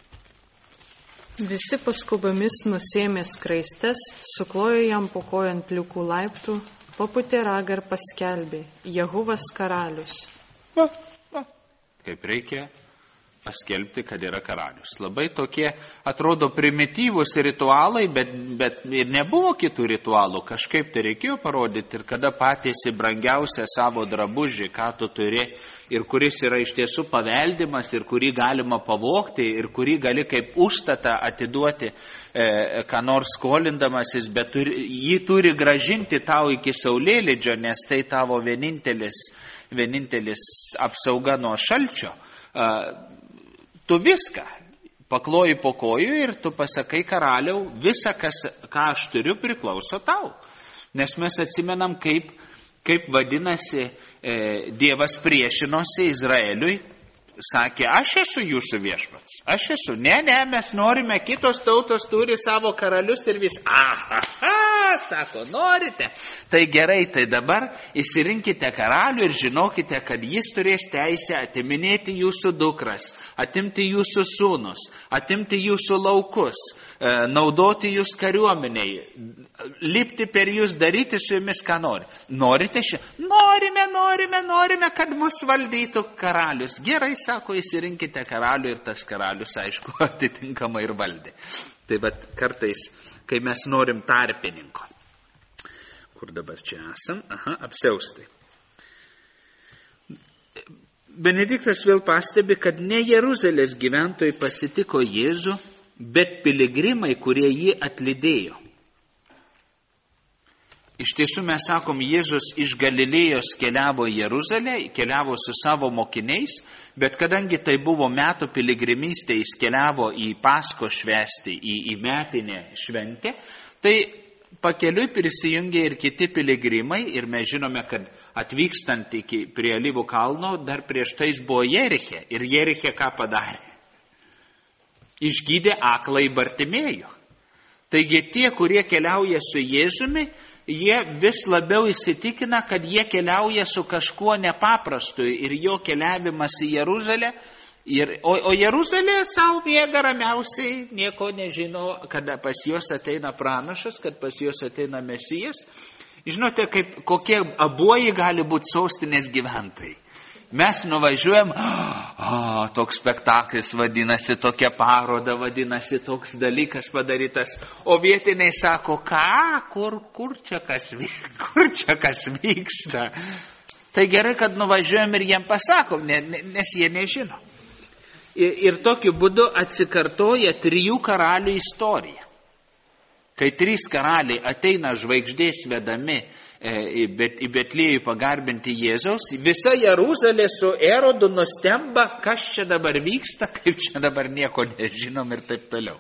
Visi paskubomis nusėmė skraistes, suklojo jam po kojant pliukų laiptų, papūtė ragą ir paskelbė: Jehuvas karalius. Kaip reikia paskelbti, kad yra karalius. Labai tokie atrodo primityvūs ritualai, bet ir nebuvo kitų ritualų. Kažkaip tai reikėjo parodyti, ir kada patėsi brangiausią savo drabužį, ką tu turi, ir kuris yra iš tiesų paveldimas, ir kurį galima pavogti, ir kurį gali kaip užstatą atiduoti, ką nors skolindamasis, bet jį turi gražinti tau iki saulėlydžio, nes tai tavo vienintelis apsauga nuo šalčio. Tu viską pakloji po kojų ir tu pasakai: karaliau, visa, ką aš turiu, priklauso tau. Nes mes atsimenam, kaip vadinasi, Dievas priešinosi Izraeliui, sakė: aš esu jūsų viešpats, aš esu. Ne, mes norime, kitos tautos turi savo karalius ir vis. Sako, norite. Tai gerai, tai dabar įsirinkite karalių ir žinokite, kad jis turės teisę atiminėti jūsų dukras, atimti jūsų sūnus, atimti jūsų laukus, naudoti jūs kariuomeniai, lipti per jūs, daryti su jumis, ką nori. Norite norime, kad mus valdytų karalius. Gerai, sako, įsirinkite karalių, ir tas karalius, aišku, atitinkamai ir valdė. Tai bet kartais, kai mes norim tarpininko. Kur dabar čia esam? Apsiaustai. Benediktas vėl pastebi, kad ne Jeruzalės gyventojai pasitiko Jėzų, bet piligrimai, kurie jį atlydėjo. Iš tiesų mes sakom, Jėzus iš Galilėjos keliavo į Jeruzalę, keliavo su savo mokiniais, bet kadangi tai buvo metų piligrimystė, jis keliavo į Pasko švęsti, į metinę šventę, tai pakeliui prisijungė ir kiti piligrimai, ir mes žinome, kad atvykstant prie Alyvų kalno, dar prieš tai buvo Jeriche, ir Jeriche ką padarė? Išgydė akląjį Bartimėjų. Taigi tie, kurie keliauja su Jėzumi, jie vis labiau įsitikina, kad jie keliauja su kažkuo nepaprastu, ir jo keliavimas į Jeruzalę, o Jeruzalė savo miega ramiausiai, nieko nežino, kada pas juos ateina pranašas, kad pas juos ateina Mesijas. Žinote, kokie abuoji gali būti sostinės gyventojai. Mes nuvažiuojam, toks spektaklis vadinasi, tokia paroda vadinasi, toks dalykas padarytas, o vietiniai sako, kur čia kas vyksta. Tai gerai, kad nuvažiuojam ir jiem pasakom, nes jie nežino. Ir tokiu būdu atsikartoja 3 karalių istorija. Kai 3 karaliai ateina žvaigždės vedami į Betliejų pagarbinti Jėzaus, visa Jeruzalė su Erodu nustemba, kas čia dabar vyksta, kaip čia dabar nieko nežinom ir taip toliau.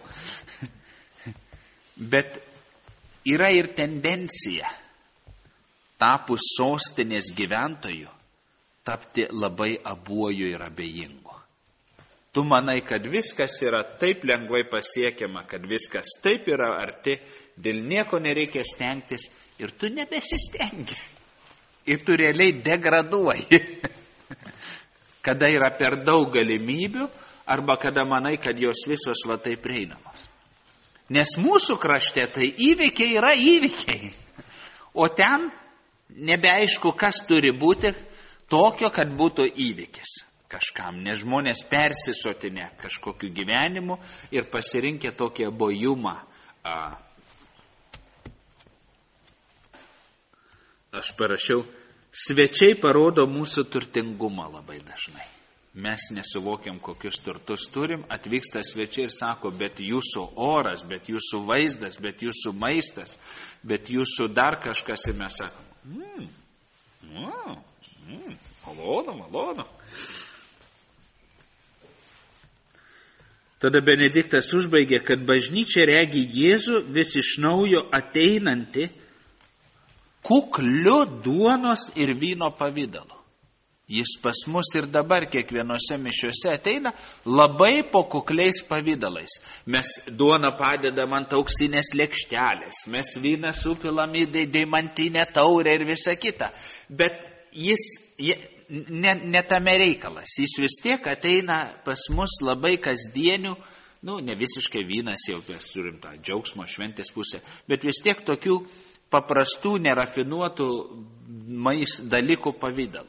Bet yra ir tendencija, tapus sostinės gyventojų, tapti labai abuoju ir abejingu. Tu manai, kad viskas yra taip lengvai pasiekiama, kad viskas taip yra arti, dėl nieko nereikia stengtis, ir tu nebesistengi. Ir tu realiai degraduoji. Kada yra per daug galimybių, arba kada manai, kad jos visos va taip prieinamos. Nes mūsų krašte tai įvykiai yra įvykiai. O ten nebeaišku, kas turi būti tokio, kad būtų įvykis kažkam. Nes žmonės persisotinę kažkokiu gyvenimu ir pasirinkę tokį abojumą. Aš parašiau, svečiai parodo mūsų turtingumą labai dažnai. Mes nesuvokiam, kokius turtus turim, atvyksta svečiai ir sako, bet jūsų oras, bet jūsų vaizdas, bet jūsų maistas, bet jūsų dar kažkas, ir mes sakom, malonu. Tada Benediktas užbaigė, kad bažnyčia regi Jėzų vis iš naujo ateinantį kukliu duonos ir vyno pavidalu. Jis pas mus ir dabar kiekvienose mišiuose ateina labai po kukliais pavidalais. Mes duoną padedam ant auksinės lėkštelės, mes vyną supilam į deimantinę taurę ir visa kita. Bet jis ne tame reikalas. Jis vis tiek ateina pas mus labai kasdienių, ne visiškai vynas, jau mes turim tą džiaugsmo šventės pusę, bet vis tiek tokių paprastų, nerafinuotų dalykų pavidalu.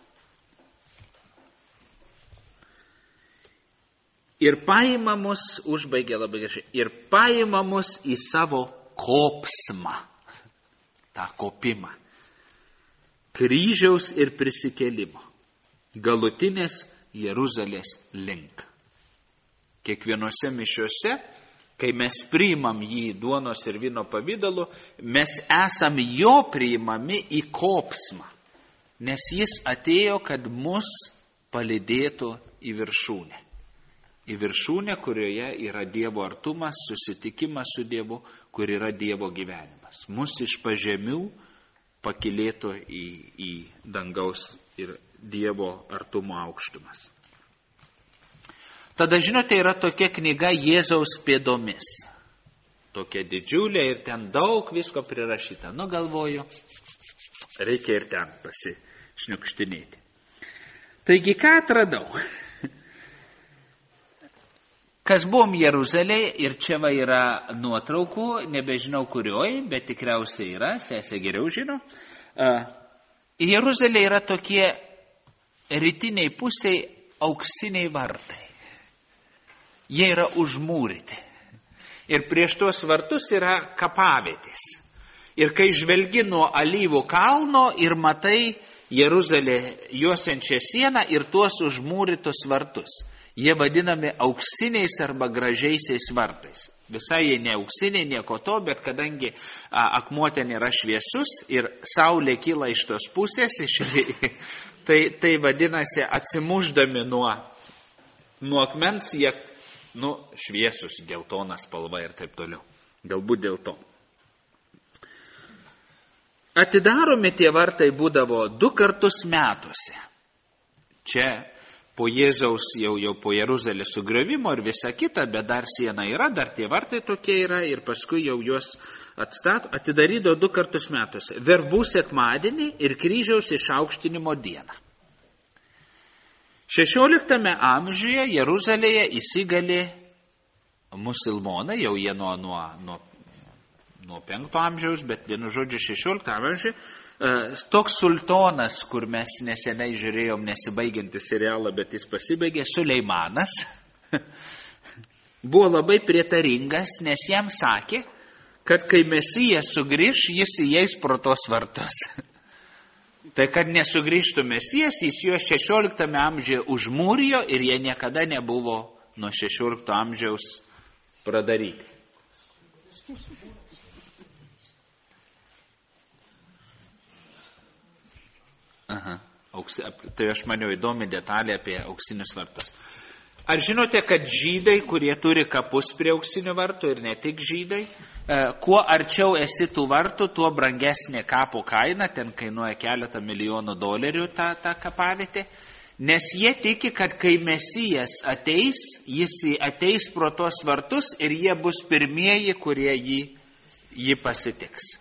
Ir paima mus, užbaigė labai gražiai, ir paima mus į savo kopsmą, tą kopimą, kryžiaus ir prisikėlimo, galutinės Jeruzalės link. Kiekvienose mišiuose, kai mes priimam jį duonos ir vyno pavidalu, mes esam jo priimami į kopsmą, nes jis atėjo, kad mus palydėtų į viršūnę. Į viršūnę, kurioje yra Dievo artumas, susitikimas su Dievu, kur yra Dievo gyvenimas. Mus iš pažemių pakilėtų į dangaus ir Dievo artumo aukštumas. Tada, žinote, yra tokia knyga Jėzaus pėdomis. Tokia didžiulė ir ten daug visko prirašyta. Nu, galvoju, reikia ir ten pasišniukštinėti. Taigi, ką atradau? Kas buvom Jeruzalėje, ir čia va yra nuotraukų, nebežinau kurioj, bet tikriausiai yra, sesė geriau žino. Jeruzalėje yra tokie rytiniai pusiai auksiniai vartai. Jie yra užmūryti. Ir prieš tuos vartus yra kapavietės. Ir kai žvelgi nuo Alyvų kalno ir matai Jeruzalę juosiančią sieną ir tuos užmūrytus vartus. Jie vadinami auksiniais arba gražiaisiais vartais. Visai jie ne auksiniai, nieko to, bet kadangi akmuo ten yra šviesus ir saulė kyla iš tos pusės, tai vadinasi, atsimuždami nuo akmens, jie šviesus, geltonas spalva ir taip toliau. Galbūt dėl to. Atidaromi tie vartai būdavo 2 kartus metuose. Čia po Jėzaus jau po Jeruzalės sugriovimo ir visa kita, bet dar siena yra, dar tie vartai tokie yra ir paskui jau juos atidarydavo 2 kartus metuose. Verbų sekmadienį ir kryžiaus išaukštinimo dieną. 16 amžiuje Jeruzalėje įsigalė musulmonai, jau jie nuo 5 amžiaus, bet vienu žodžiu 16 amžiuje, toks sultonas, kur mes neseniai žiūrėjom nesibaigiantį serialą, bet jis pasibaigė, Suleimanas, buvo labai prietaringas, nes jam sakė, kad kai Mesijas sugrįš, jis įeis pro tos vartus. Tai kad nesugrįžtų Mesijas, jis juos 16 amžiuje užmūrijo ir jie niekada nebuvo nuo 16 amžiaus pradaryti. Aha, tai aš maniau įdomi detalė apie auksinius vartus. Ar žinote, kad žydai, kurie turi kapus prie auksinių vartų ir ne tik žydai, kuo arčiau esi tų vartų, tuo brangesnė kapo kaina, ten kainuoja $keletą milijonų ta kapavietė, nes jie tiki, kad kai Mesijas ateis, jis ateis pro tos vartus ir jie bus pirmieji, kurie jį pasitiks.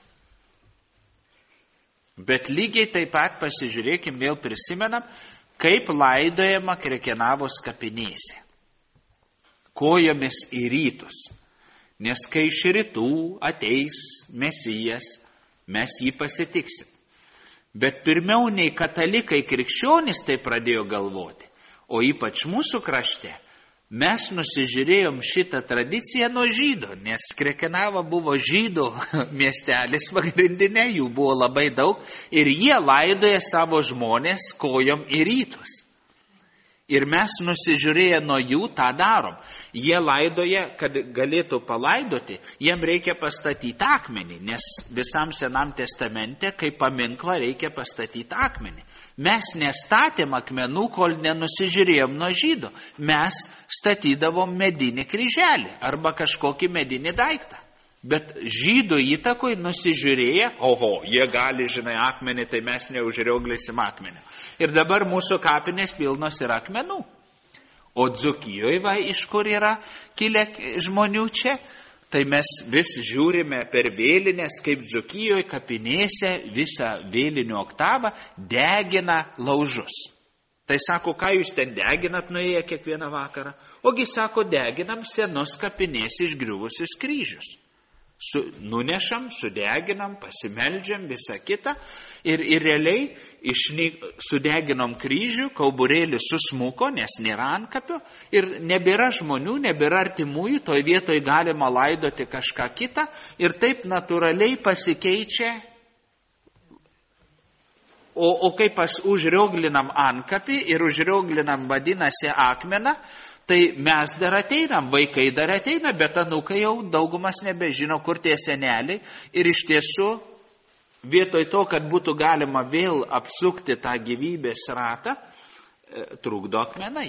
Bet lygiai taip pat pasižiūrėkim, vėl prisimenam, kaip laidojama Krekenavos kapinėse. Kojomis į rytus. Nes kai iš rytų ateis Mesijas, mes jį pasitiksim. Bet pirmiau nei katalikai krikščionys tai pradėjo galvoti, o ypač mūsų krašte, mes nusižiūrėjom šitą tradiciją nuo žydų, nes Krekenava buvo žydų miestelis pagrindinė, jų buvo labai daug ir jie laidoja savo žmonės kojom į rytus. Ir mes nusižiūrėję nuo jų tą darom. Jie laidoja, kad galėtų palaidoti, jiem reikia pastatyti akmenį, nes visam Senam testamente, kaip paminklą, reikia pastatyti akmenį. Mes nestatėm akmenų, kol nenusižiūrėjom nuo žydų. Mes statydavom medinį kryželį arba kažkokį medinį daiktą. Bet žydų įtakoj nusižiūrėję, jie gali, akmenį, tai mes neužrioglėsim akmenį. Ir dabar mūsų kapinės pilnos yra akmenų. O Dzūkijoje, iš kur yra kilę žmonių čia, tai mes vis žiūrime per vėlinės, kaip Dzūkijoje kapinėse visą vėlinių oktavą degina laužus. Tai sako, ką jūs ten deginat nuėję kiekvieną vakarą? Ogi sako, deginam senus kapinėse išgriuvusius kryžius. Nunešam, sudeginam, pasimeldžiam, visą kitą. Ir realiai sudeginom kryžių, kauburėlis susmuko, nes nėra antkapio. Ir nebėra žmonių, nebėra artimųjų, toj vietoj galima laidoti kažką kitą. Ir taip natūraliai pasikeičia. O kai užrioglinam antkapį ir užrioglinam vadinasi akmeną, tai mes dar ateinam, vaikai dar ateina, bet anūkai jau daugumas nebežino, kur tie seneliai. Ir iš tiesų, vietoj to, kad būtų galima vėl apsukti tą gyvybės ratą, trukdo akmenai.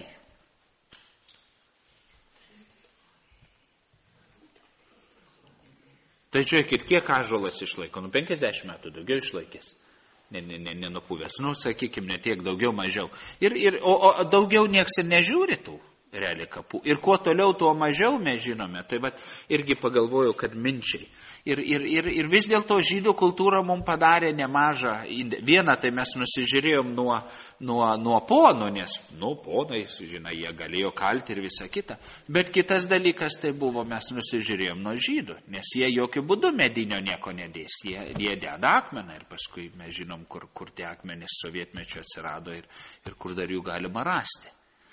Tai žiūrėkit, kiek ąžuolas išlaiko? 50 metų daugiau išlaikys. Nenupuvęs. Sakykime, ne tiek, daugiau, mažiau. O daugiau nieks ir nežiūri tų realiai kapų. Ir kuo toliau, tuo mažiau mes žinome. Tai vat irgi pagalvojau, kad minčiai. Ir vis dėlto žydų kultūra mums padarė nemažą. Vieną tai mes nusižiūrėjom nuo ponų, nes, ponai, žinai, jie galėjo kalti ir visą kitą. Bet kitas dalykas tai buvo, mes nusižiūrėjom nuo žydų, nes jie jokių būdų medinio nieko nedės. Jie deda akmeną ir paskui mes žinom, kur tie akmenys sovietmečio atsirado ir kur dar jų galima rasti.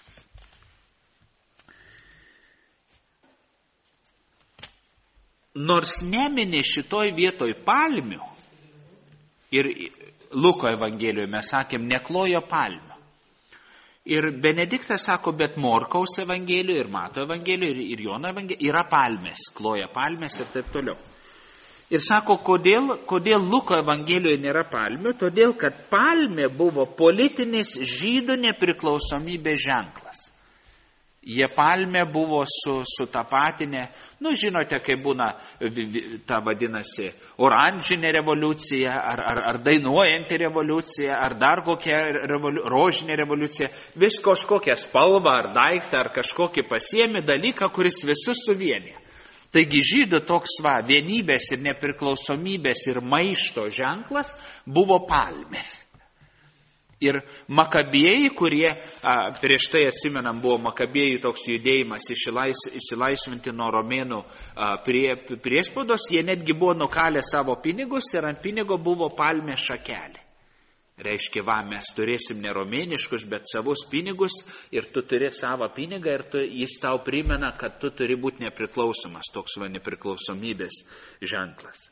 Nors nemini šitoj vietoj palmių, ir Luko evangelijoje mes sakėm, neklojo palmių. Ir Benediktas sako, bet Morkaus evangelijoje, ir Mato evangelijoje, ir Jono evangelijoje yra palmės, kloja palmės ir taip toliau. Ir sako, kodėl Luko evangelijoje nėra palmių? Todėl, kad palmė buvo politinis žydų nepriklausomybės ženklas. Jie palmė buvo sutapatinę, žinote, kai būna ta vadinasi oranžinė revoliucija, ar dainuojanti revoliucija, ar dar kokia rožinė revoliucija, vis kažkokią spalvą ar daiktą, ar kažkokį pasiemi dalyką, kuris visus suvienė. Taigi žydų toks vienybės ir nepriklausomybės ir maišto ženklas buvo palmė. Ir makabėjai, kurie, prieš tai atsimenam, buvo makabėjai toks judėjimas išsilaisvinti nuo romėnų priespaudos, jie netgi buvo nukalę savo pinigus ir ant pinigo buvo palmė šakelė. Reiškia, mes turėsim ne romėniškus, bet savus pinigus ir tu turi savo pinigą ir jis tau primena, kad tu turi būti nepriklausomas, toks nepriklausomybės ženklas.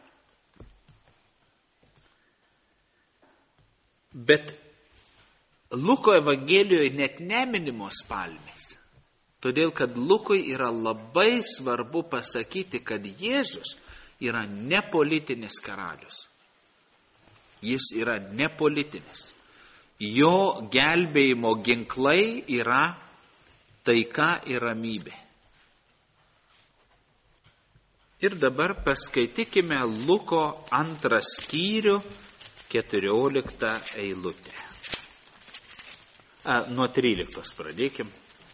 Bet Luko evangelijoje net neminimos palmės. Todėl, kad Lukui yra labai svarbu pasakyti, kad Jėzus yra nepolitinis karalius. Jis yra nepolitinis. Jo gelbėjimo ginklai yra taika ir ramybė. Ir dabar paskaitykime Luko 2 skyrių 14 eilutę. Nuo 13 pradėkim.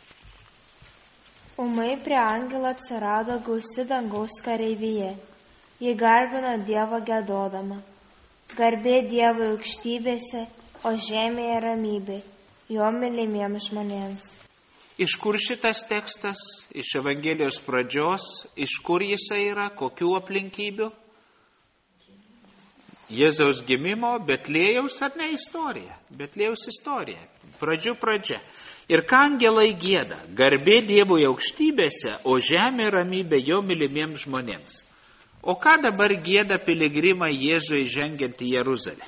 Ūmai prie angelo atsirado gausi dangaus kareivyje. Ji garbino Dievą giedodama. Garbė Dievui aukštybėse, o žemėje ramybė, jo mylimiems žmonėms. Iš kur šitas tekstas? Iš Evangelijos pradžios. Iš kur jisai yra? Kokių aplinkybių? Jėzaus gimimo, Betliejaus ar ne istorija? Betliejaus istorija. Pradžių pradžia. Ir ką angelai gieda? Garbė Dievui aukštybėse, o žemė ramybė jo mylimiems žmonėms. O ką dabar gieda piligrimai Jėzui žengiant į Jeruzalę?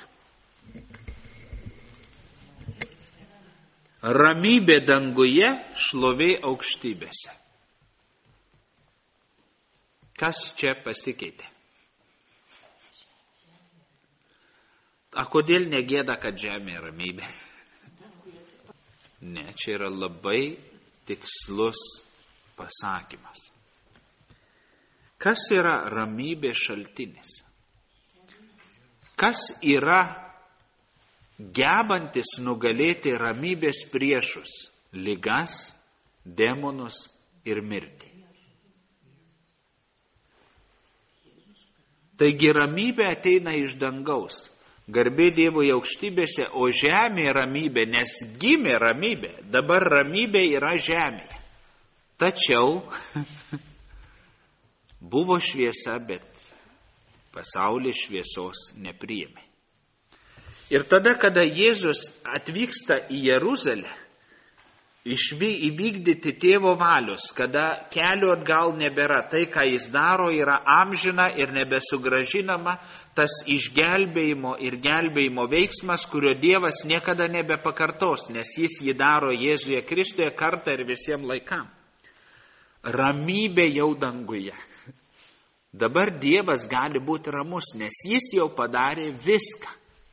Ramybė danguje, šlovė aukštybėse. Kas čia pasikeitė? Kodėl negėda, kad žemė ramybė? Ne, čia yra labai tikslus pasakymas. Kas yra ramybės šaltinis? Kas yra gebantis nugalėti ramybės priešus, ligas, demonus ir mirtį? Taigi ramybė ateina iš dangaus. Garbė Dievui aukštybėse, o žemė ramybė, nes gimė ramybė, dabar ramybė yra žemėje. Tačiau Buvo šviesa, bet pasaulis šviesos nepriėmė. Ir tada, kada Jėzus atvyksta į Jeruzalę, įvykdyti tėvo valios, kada kelio atgal nebėra, tai, ką jis daro, yra amžina ir nebesugražinama, tas išgelbėjimo ir gelbėjimo veiksmas, kurio Dievas niekada nebepakartos, nes jis jį daro Jėzuje Kristuje kartą ir visiems laikam. Ramybė jau danguje. Dabar Dievas gali būti ramus, nes jis jau padarė viską.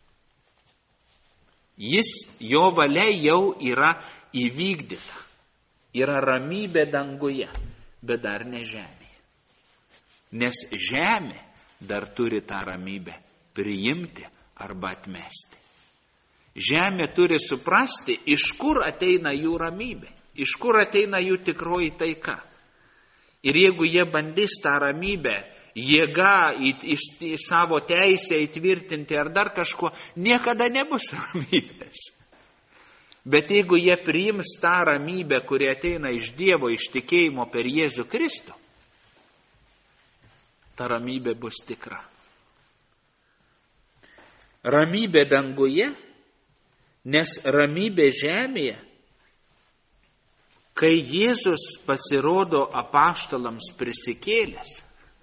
Jo valia jau yra įvykdyta. Yra ramybė danguje, bet dar ne žemėje. Nes žemė dar turi tą ramybę priimti arba atmesti. Žemė turi suprasti, iš kur ateina jų ramybė, iš kur ateina jų tikroji taika. Ir jeigu jie bandys tą ramybę jėga į savo teisę įtvirtinti ar dar kažko, niekada nebus ramybės. Bet jeigu jie priims tą ramybę, kuri ateina iš Dievo, iš tikėjimo per Jėzų Kristų, ta ramybė bus tikra. Ramybė danguje, nes ramybė žemėje, kai Jėzus pasirodo apaštalams prisikėlęs,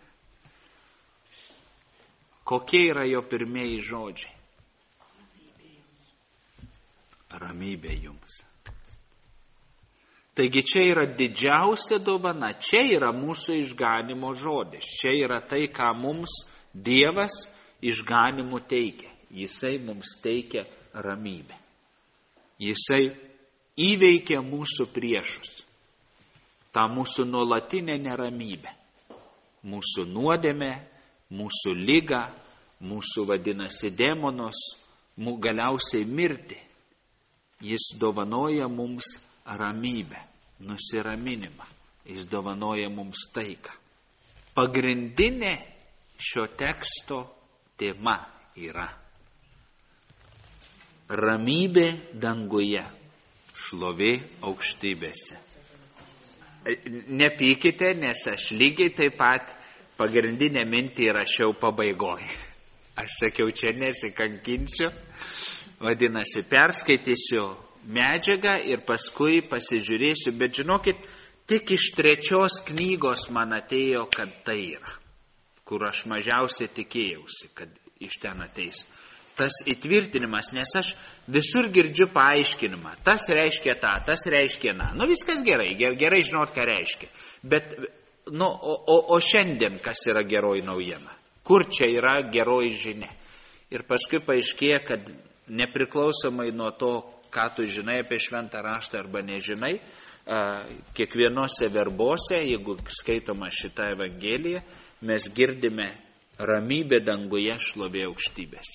kokie yra jo pirmieji žodžiai? Ramybė jums. Taigi čia yra didžiausia dovana, čia yra mūsų išganimo žodis, čia yra tai, ką mums Dievas išganimu teikia. Jisai mums teikia ramybę. Jisai įveikia mūsų priešus, tą mūsų nuolatinę neramybę, mūsų nuodėmę, mūsų ligą, mūsų vadinasi demonus, galiausiai mirtį. Jis dovanoja mums ramybę, nusiraminimą. Jis dovanoja mums taiką. Pagrindinė šio teksto tema yra ramybė danguje, šlovė aukštybėse. Nepykite, nes aš lygiai taip pat pagrindinę mintį rašiau pabaigoje. Aš sakiau, čia nesikankinsiu. Vadinasi, perskaitysiu medžiagą ir paskui pasižiūrėsiu, bet žinokit, tik iš 3 knygos man atėjo, kad tai yra, kur aš mažiausiai tikėjausi, kad iš ten ateis. Tas įtvirtinimas, nes aš visur girdžiu paaiškinimą, tas reiškia tą, tas reiškia na. Viskas gerai, gerai žinot, ką reiškia. Bet, o šiandien kas yra geroji naujiena? Kur čia yra geroji žinia? Ir paskui paaiškėja, kad nepriklausomai nuo to, ką tu žinai apie šventą raštą arba nežinai, kiekvienose verbose, jeigu skaitoma šitą evangeliją, mes girdime ramybė danguje, šlovė aukštybėse.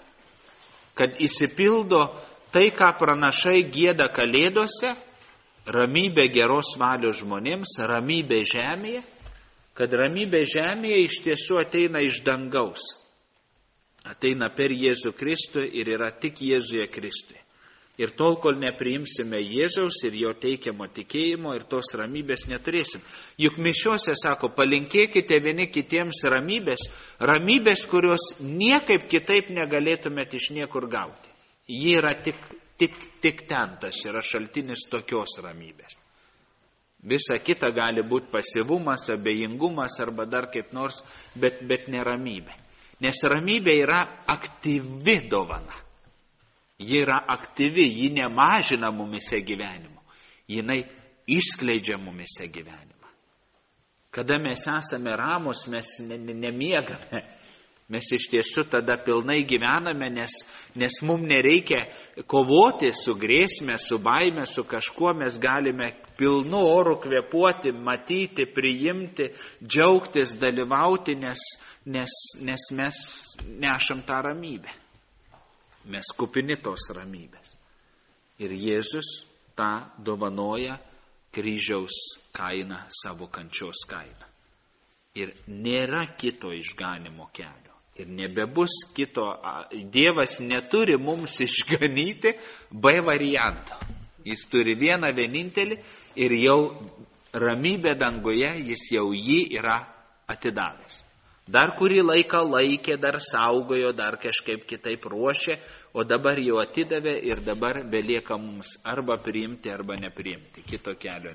Kad įsipildo tai, ką pranašai gieda kalėdose, ramybė geros valios žmonėms, ramybė žemėje, kad ramybė žemėje iš tiesų ateina iš dangaus. Ateina per Jėzų Kristų ir yra tik Jėzuje Kristuje. Ir tol, kol nepriimsime Jėzaus ir jo teikiamo tikėjimo, ir tos ramybės neturėsim. Juk mišiuose sako, palinkėkite vieni kitiems ramybės, kurios niekaip kitaip negalėtumėt iš niekur gauti. Ji yra tik ten, tas yra šaltinis tokios ramybės. Visa kita gali būti pasyvumas, abejingumas arba dar kaip nors, bet neramybė. Nes ramybė yra aktyvi dovana. Ji yra aktyvi, ji nemažina mumise gyvenimo. Jinai išskleidžia mumise gyvenimą. Kada mes esame ramus, mes nemiegame. Mes iš tiesų tada pilnai gyvename, nes mums nereikia kovoti su grėsme, su baime, su kažkuo. Mes galime pilnu oru kvėpuoti, matyti, priimti, džiaugtis, dalyvauti, nes mes nešam tą ramybę. Mes kupini tos ramybės. Ir Jėzus tą dovanoja kryžiaus kainą, savo kančios kainą. Ir nėra kito išganimo kelio. Ir nebebus kito. Dievas neturi mums išganyti B varianto. Jis turi vieną vienintelį ir jau ramybė danguje, jis jau jį yra atidavęs. Dar kurį laiką laikė, dar saugojo, dar kažkaip kitaip ruošė, o dabar jau atidavė ir dabar belieka mums arba priimti, arba nepriimti. Kito kelio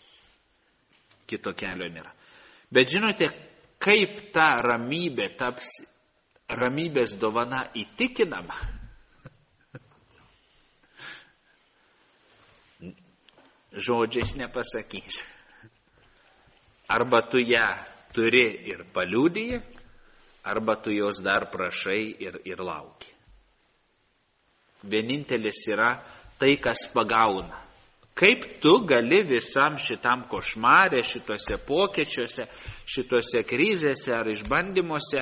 nėra. Bet žinote, kaip ta ramybė taps ramybės dovana įtikinama? Žodžiais nepasakys. Arba tu ją turi ir paliudyji, arba tu jos dar prašai ir lauki. Vienintelis yra tai, kas pagauna. Kaip tu gali visam šitam košmarė, šituose pokyčiuose, šituose krizėse ar išbandymuose,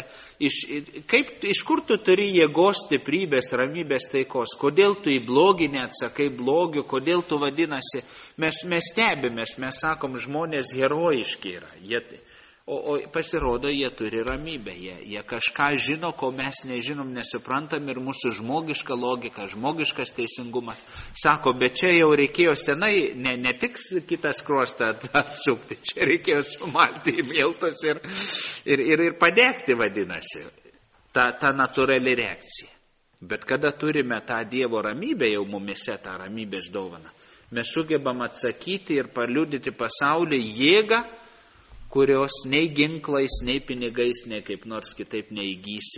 iš kur tu turi jėgos, stiprybės, ramybės, taikos? Kodėl tu į blogį neatsakai blogiu, kodėl tu vadinasi, mes stebimės, mes sakom, žmonės herojiški yra. O pasirodo, jie turi ramybę, jie kažką žino, ko mes nežinom, nesuprantam ir mūsų žmogiška logika, žmogiškas teisingumas. Sako, bet čia jau reikėjo senai, ne tik kitą skruostą atsukti, čia reikėjo sumalti į miltus ir padegti, vadinasi, ta natūrali reakcija. Bet kada turime tą Dievo ramybę jau mumise, tą ramybės dovaną, mes sugebam atsakyti ir paliudyti pasaulį jėgą, kurios nei ginklais, nei pinigais, nei kaip nors kitaip neįgysi.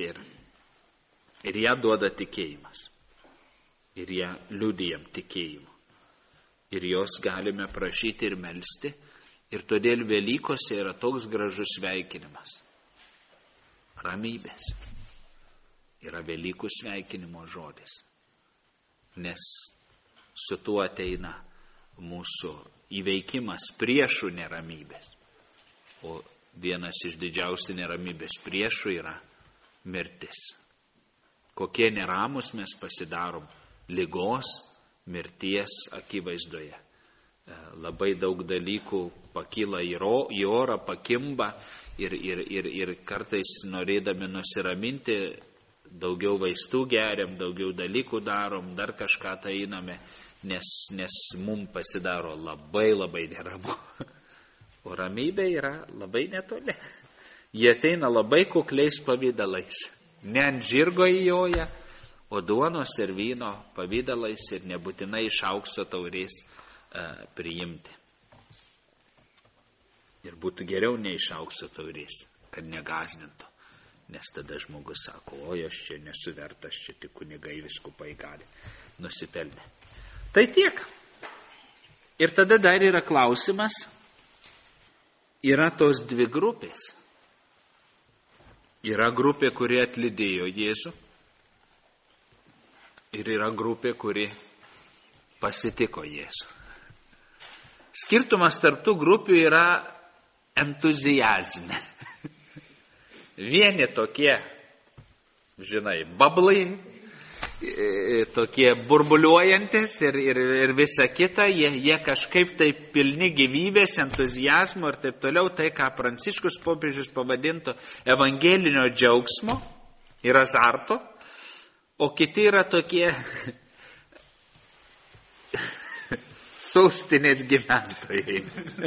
Ir ją duoda tikėjimas. Ir ją liudijam tikėjimu. Ir jos galime prašyti ir melsti. Ir todėl Velykose yra toks gražus sveikinimas. Ramybės. Yra Velykų sveikinimo žodis. Nes su tuo ateina mūsų įveikimas priešų neramybės. O vienas iš didžiausių neramybės priešų yra mirtis. Kokie neramus mes pasidarom ligos, mirties akivaizdoje. Labai daug dalykų pakyla į orą, pakimba ir kartais norėdami nusiraminti, daugiau vaistų geriam, daugiau dalykų darom, dar kažką tai einame, nes mums pasidaro labai labai neramu. O ramybė yra labai netoli. Jie ateina labai kukliais pavydalais. Ne ant žirgo įjoja, o duonos ir vyno pavydalais ir nebūtinai iš aukso taurės priimti. Ir būtų geriau ne iš aukso taurės, kad negazdintų. Nes tada žmogus sako, oi, aš čia nesu vertas, čia tik kunigai vyskupai gali nusipelnė. Tai tiek. Ir tada dar yra klausimas. Yra tos dvi grupės. Yra grupė, kuri atlydėjo Jėzų. Ir yra grupė, kuri pasitiko Jėzų. Skirtumas tarp tų grupių yra entuziazme. Vieni tokie, žinai, bablai, tokie burbuliuojantis ir visa kita, jie kažkaip tai pilni gyvybės, entuziazmo ir taip toliau, tai ką Pranciškus popiežius pavadintų evangelinio džiaugsmo ir azarto, o kiti yra tokie sostinės gyventojai.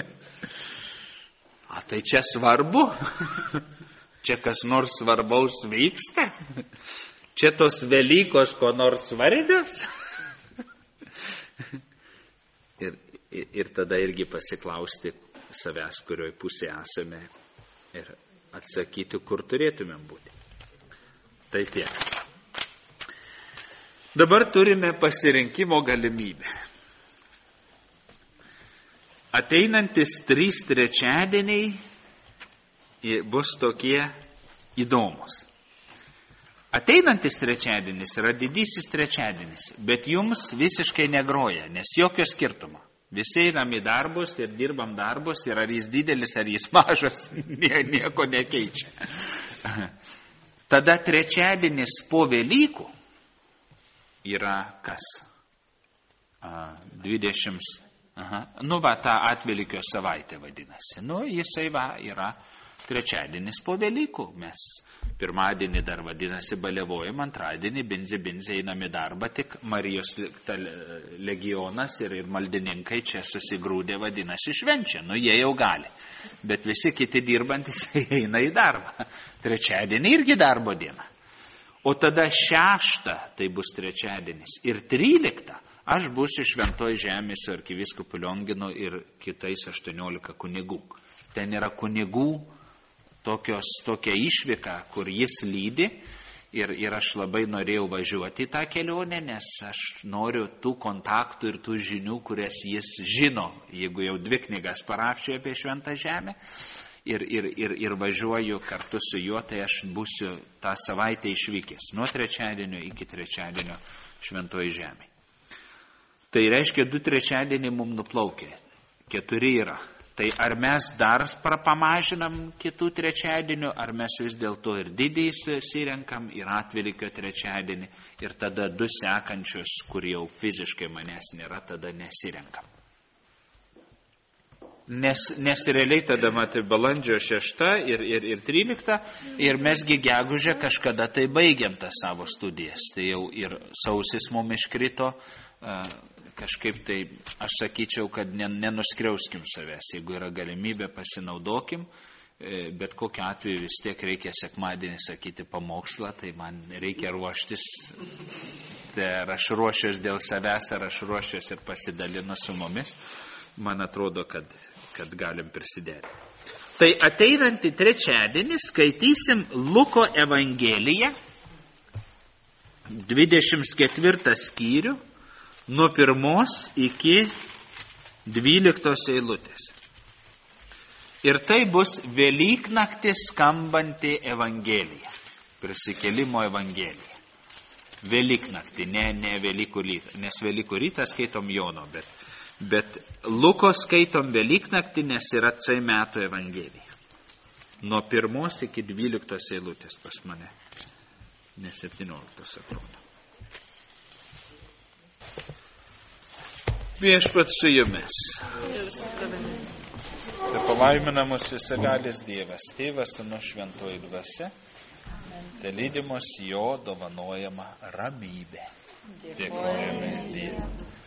A tai čia svarbu? Čia kas nors svarbaus vyksta? Čia tos Velykos ko nors svarbios? Ir tada irgi pasiklausti savęs, kurioj pusėje esame ir atsakyti, kur turėtumėm būti. Tai tiek. Dabar turime pasirinkimo galimybę. Ateinantis 3 trečiadieniai bus tokie įdomus. Ateinantis trečiadienis yra didysis trečiadienis, bet jums visiškai negroja, nes jokio skirtumo. Visi einam į darbus ir dirbam darbus ir ar jis didelis, ar jis mažas, nieko nekeičia. Tada trečiadienis po Velykų yra kas? 20. Ta Atvelykio savaitė vadinasi. Jisai yra trečiadienis po Velykų. Mes pirmadienį dar vadinasi baliavojam, antradienį binzi einam į darbą, tik Marijos legionas ir maldininkai čia susigrūdė vadinasi švenčia. Nu, jie jau gali. Bet visi kiti dirbantis eina į darbą. Trečiadienį irgi darbo diena. O tada 6, tai bus trečiadienis, ir 13 aš būsiu Šventoj žemė su arkivyskupu Lionginu ir kitais 18 kunigų. Ten yra kunigų tokia išvyka, kur jis lydi ir aš labai norėjau važiuoti į tą kelionę, nes aš noriu tų kontaktų ir tų žinių, kurias jis žino, jeigu jau 2 knygas parašė apie Šventą žemę. Ir važiuoju kartu su juo, tai aš būsiu tą savaitę išvykęs nuo trečiadienio iki trečiadienio Šventoj žemė. Tai reiškia 2 trečiadienį mums nuplaukė, 4 yra. Tai ar mes dar pamažinam kitų trečiadienių, ar mes vis dėlto ir didįjį susirenkam, ir atvelykio trečiadienį, ir tada 2 sekančius, kur jau fiziškai manęs nėra, tada nesirenkam. Nes realiai tada, matai, balandžio 6 ir 13 ir mesgi gegužę kažkada tai baigiam tą savo studijas. Tai jau ir sausis mums iškrito, kažkaip tai aš sakyčiau, kad nenuskriauskim savęs. Jeigu yra galimybė, pasinaudokim, bet kokiu atveju vis tiek reikia sekmadienį sakyti pamokslą, tai man reikia ruoštis. Tai ar aš ruošiuos dėl savęs, ar aš ruošiuos ir pasidalinu su mumis. Man atrodo, kad galim prisidėti. Tai ateinantį trečiadienį skaitysim Luko Evangeliją, 24 skyrių, nuo 1 iki 12 eilutės. Ir tai bus Velyknaktį skambanti Evangelija, prisikėlimo Evangelija. Velyknaktį, ne Velykų rytą, nes Velykų rytą skaitom Jono, bet Luko skaitom Velyknaktį, nes yra C metų Evangelija. Nuo 1 iki 12 eilutės pas mane, ne 17 atrodo. Viešpats su jumis. Tai palaimina mus visagalis Dievas, Tėvas, Sūnus, Šventoji Dvasia, tai lydi mus jo dovanojama ramybė. Dėkojame Dievui.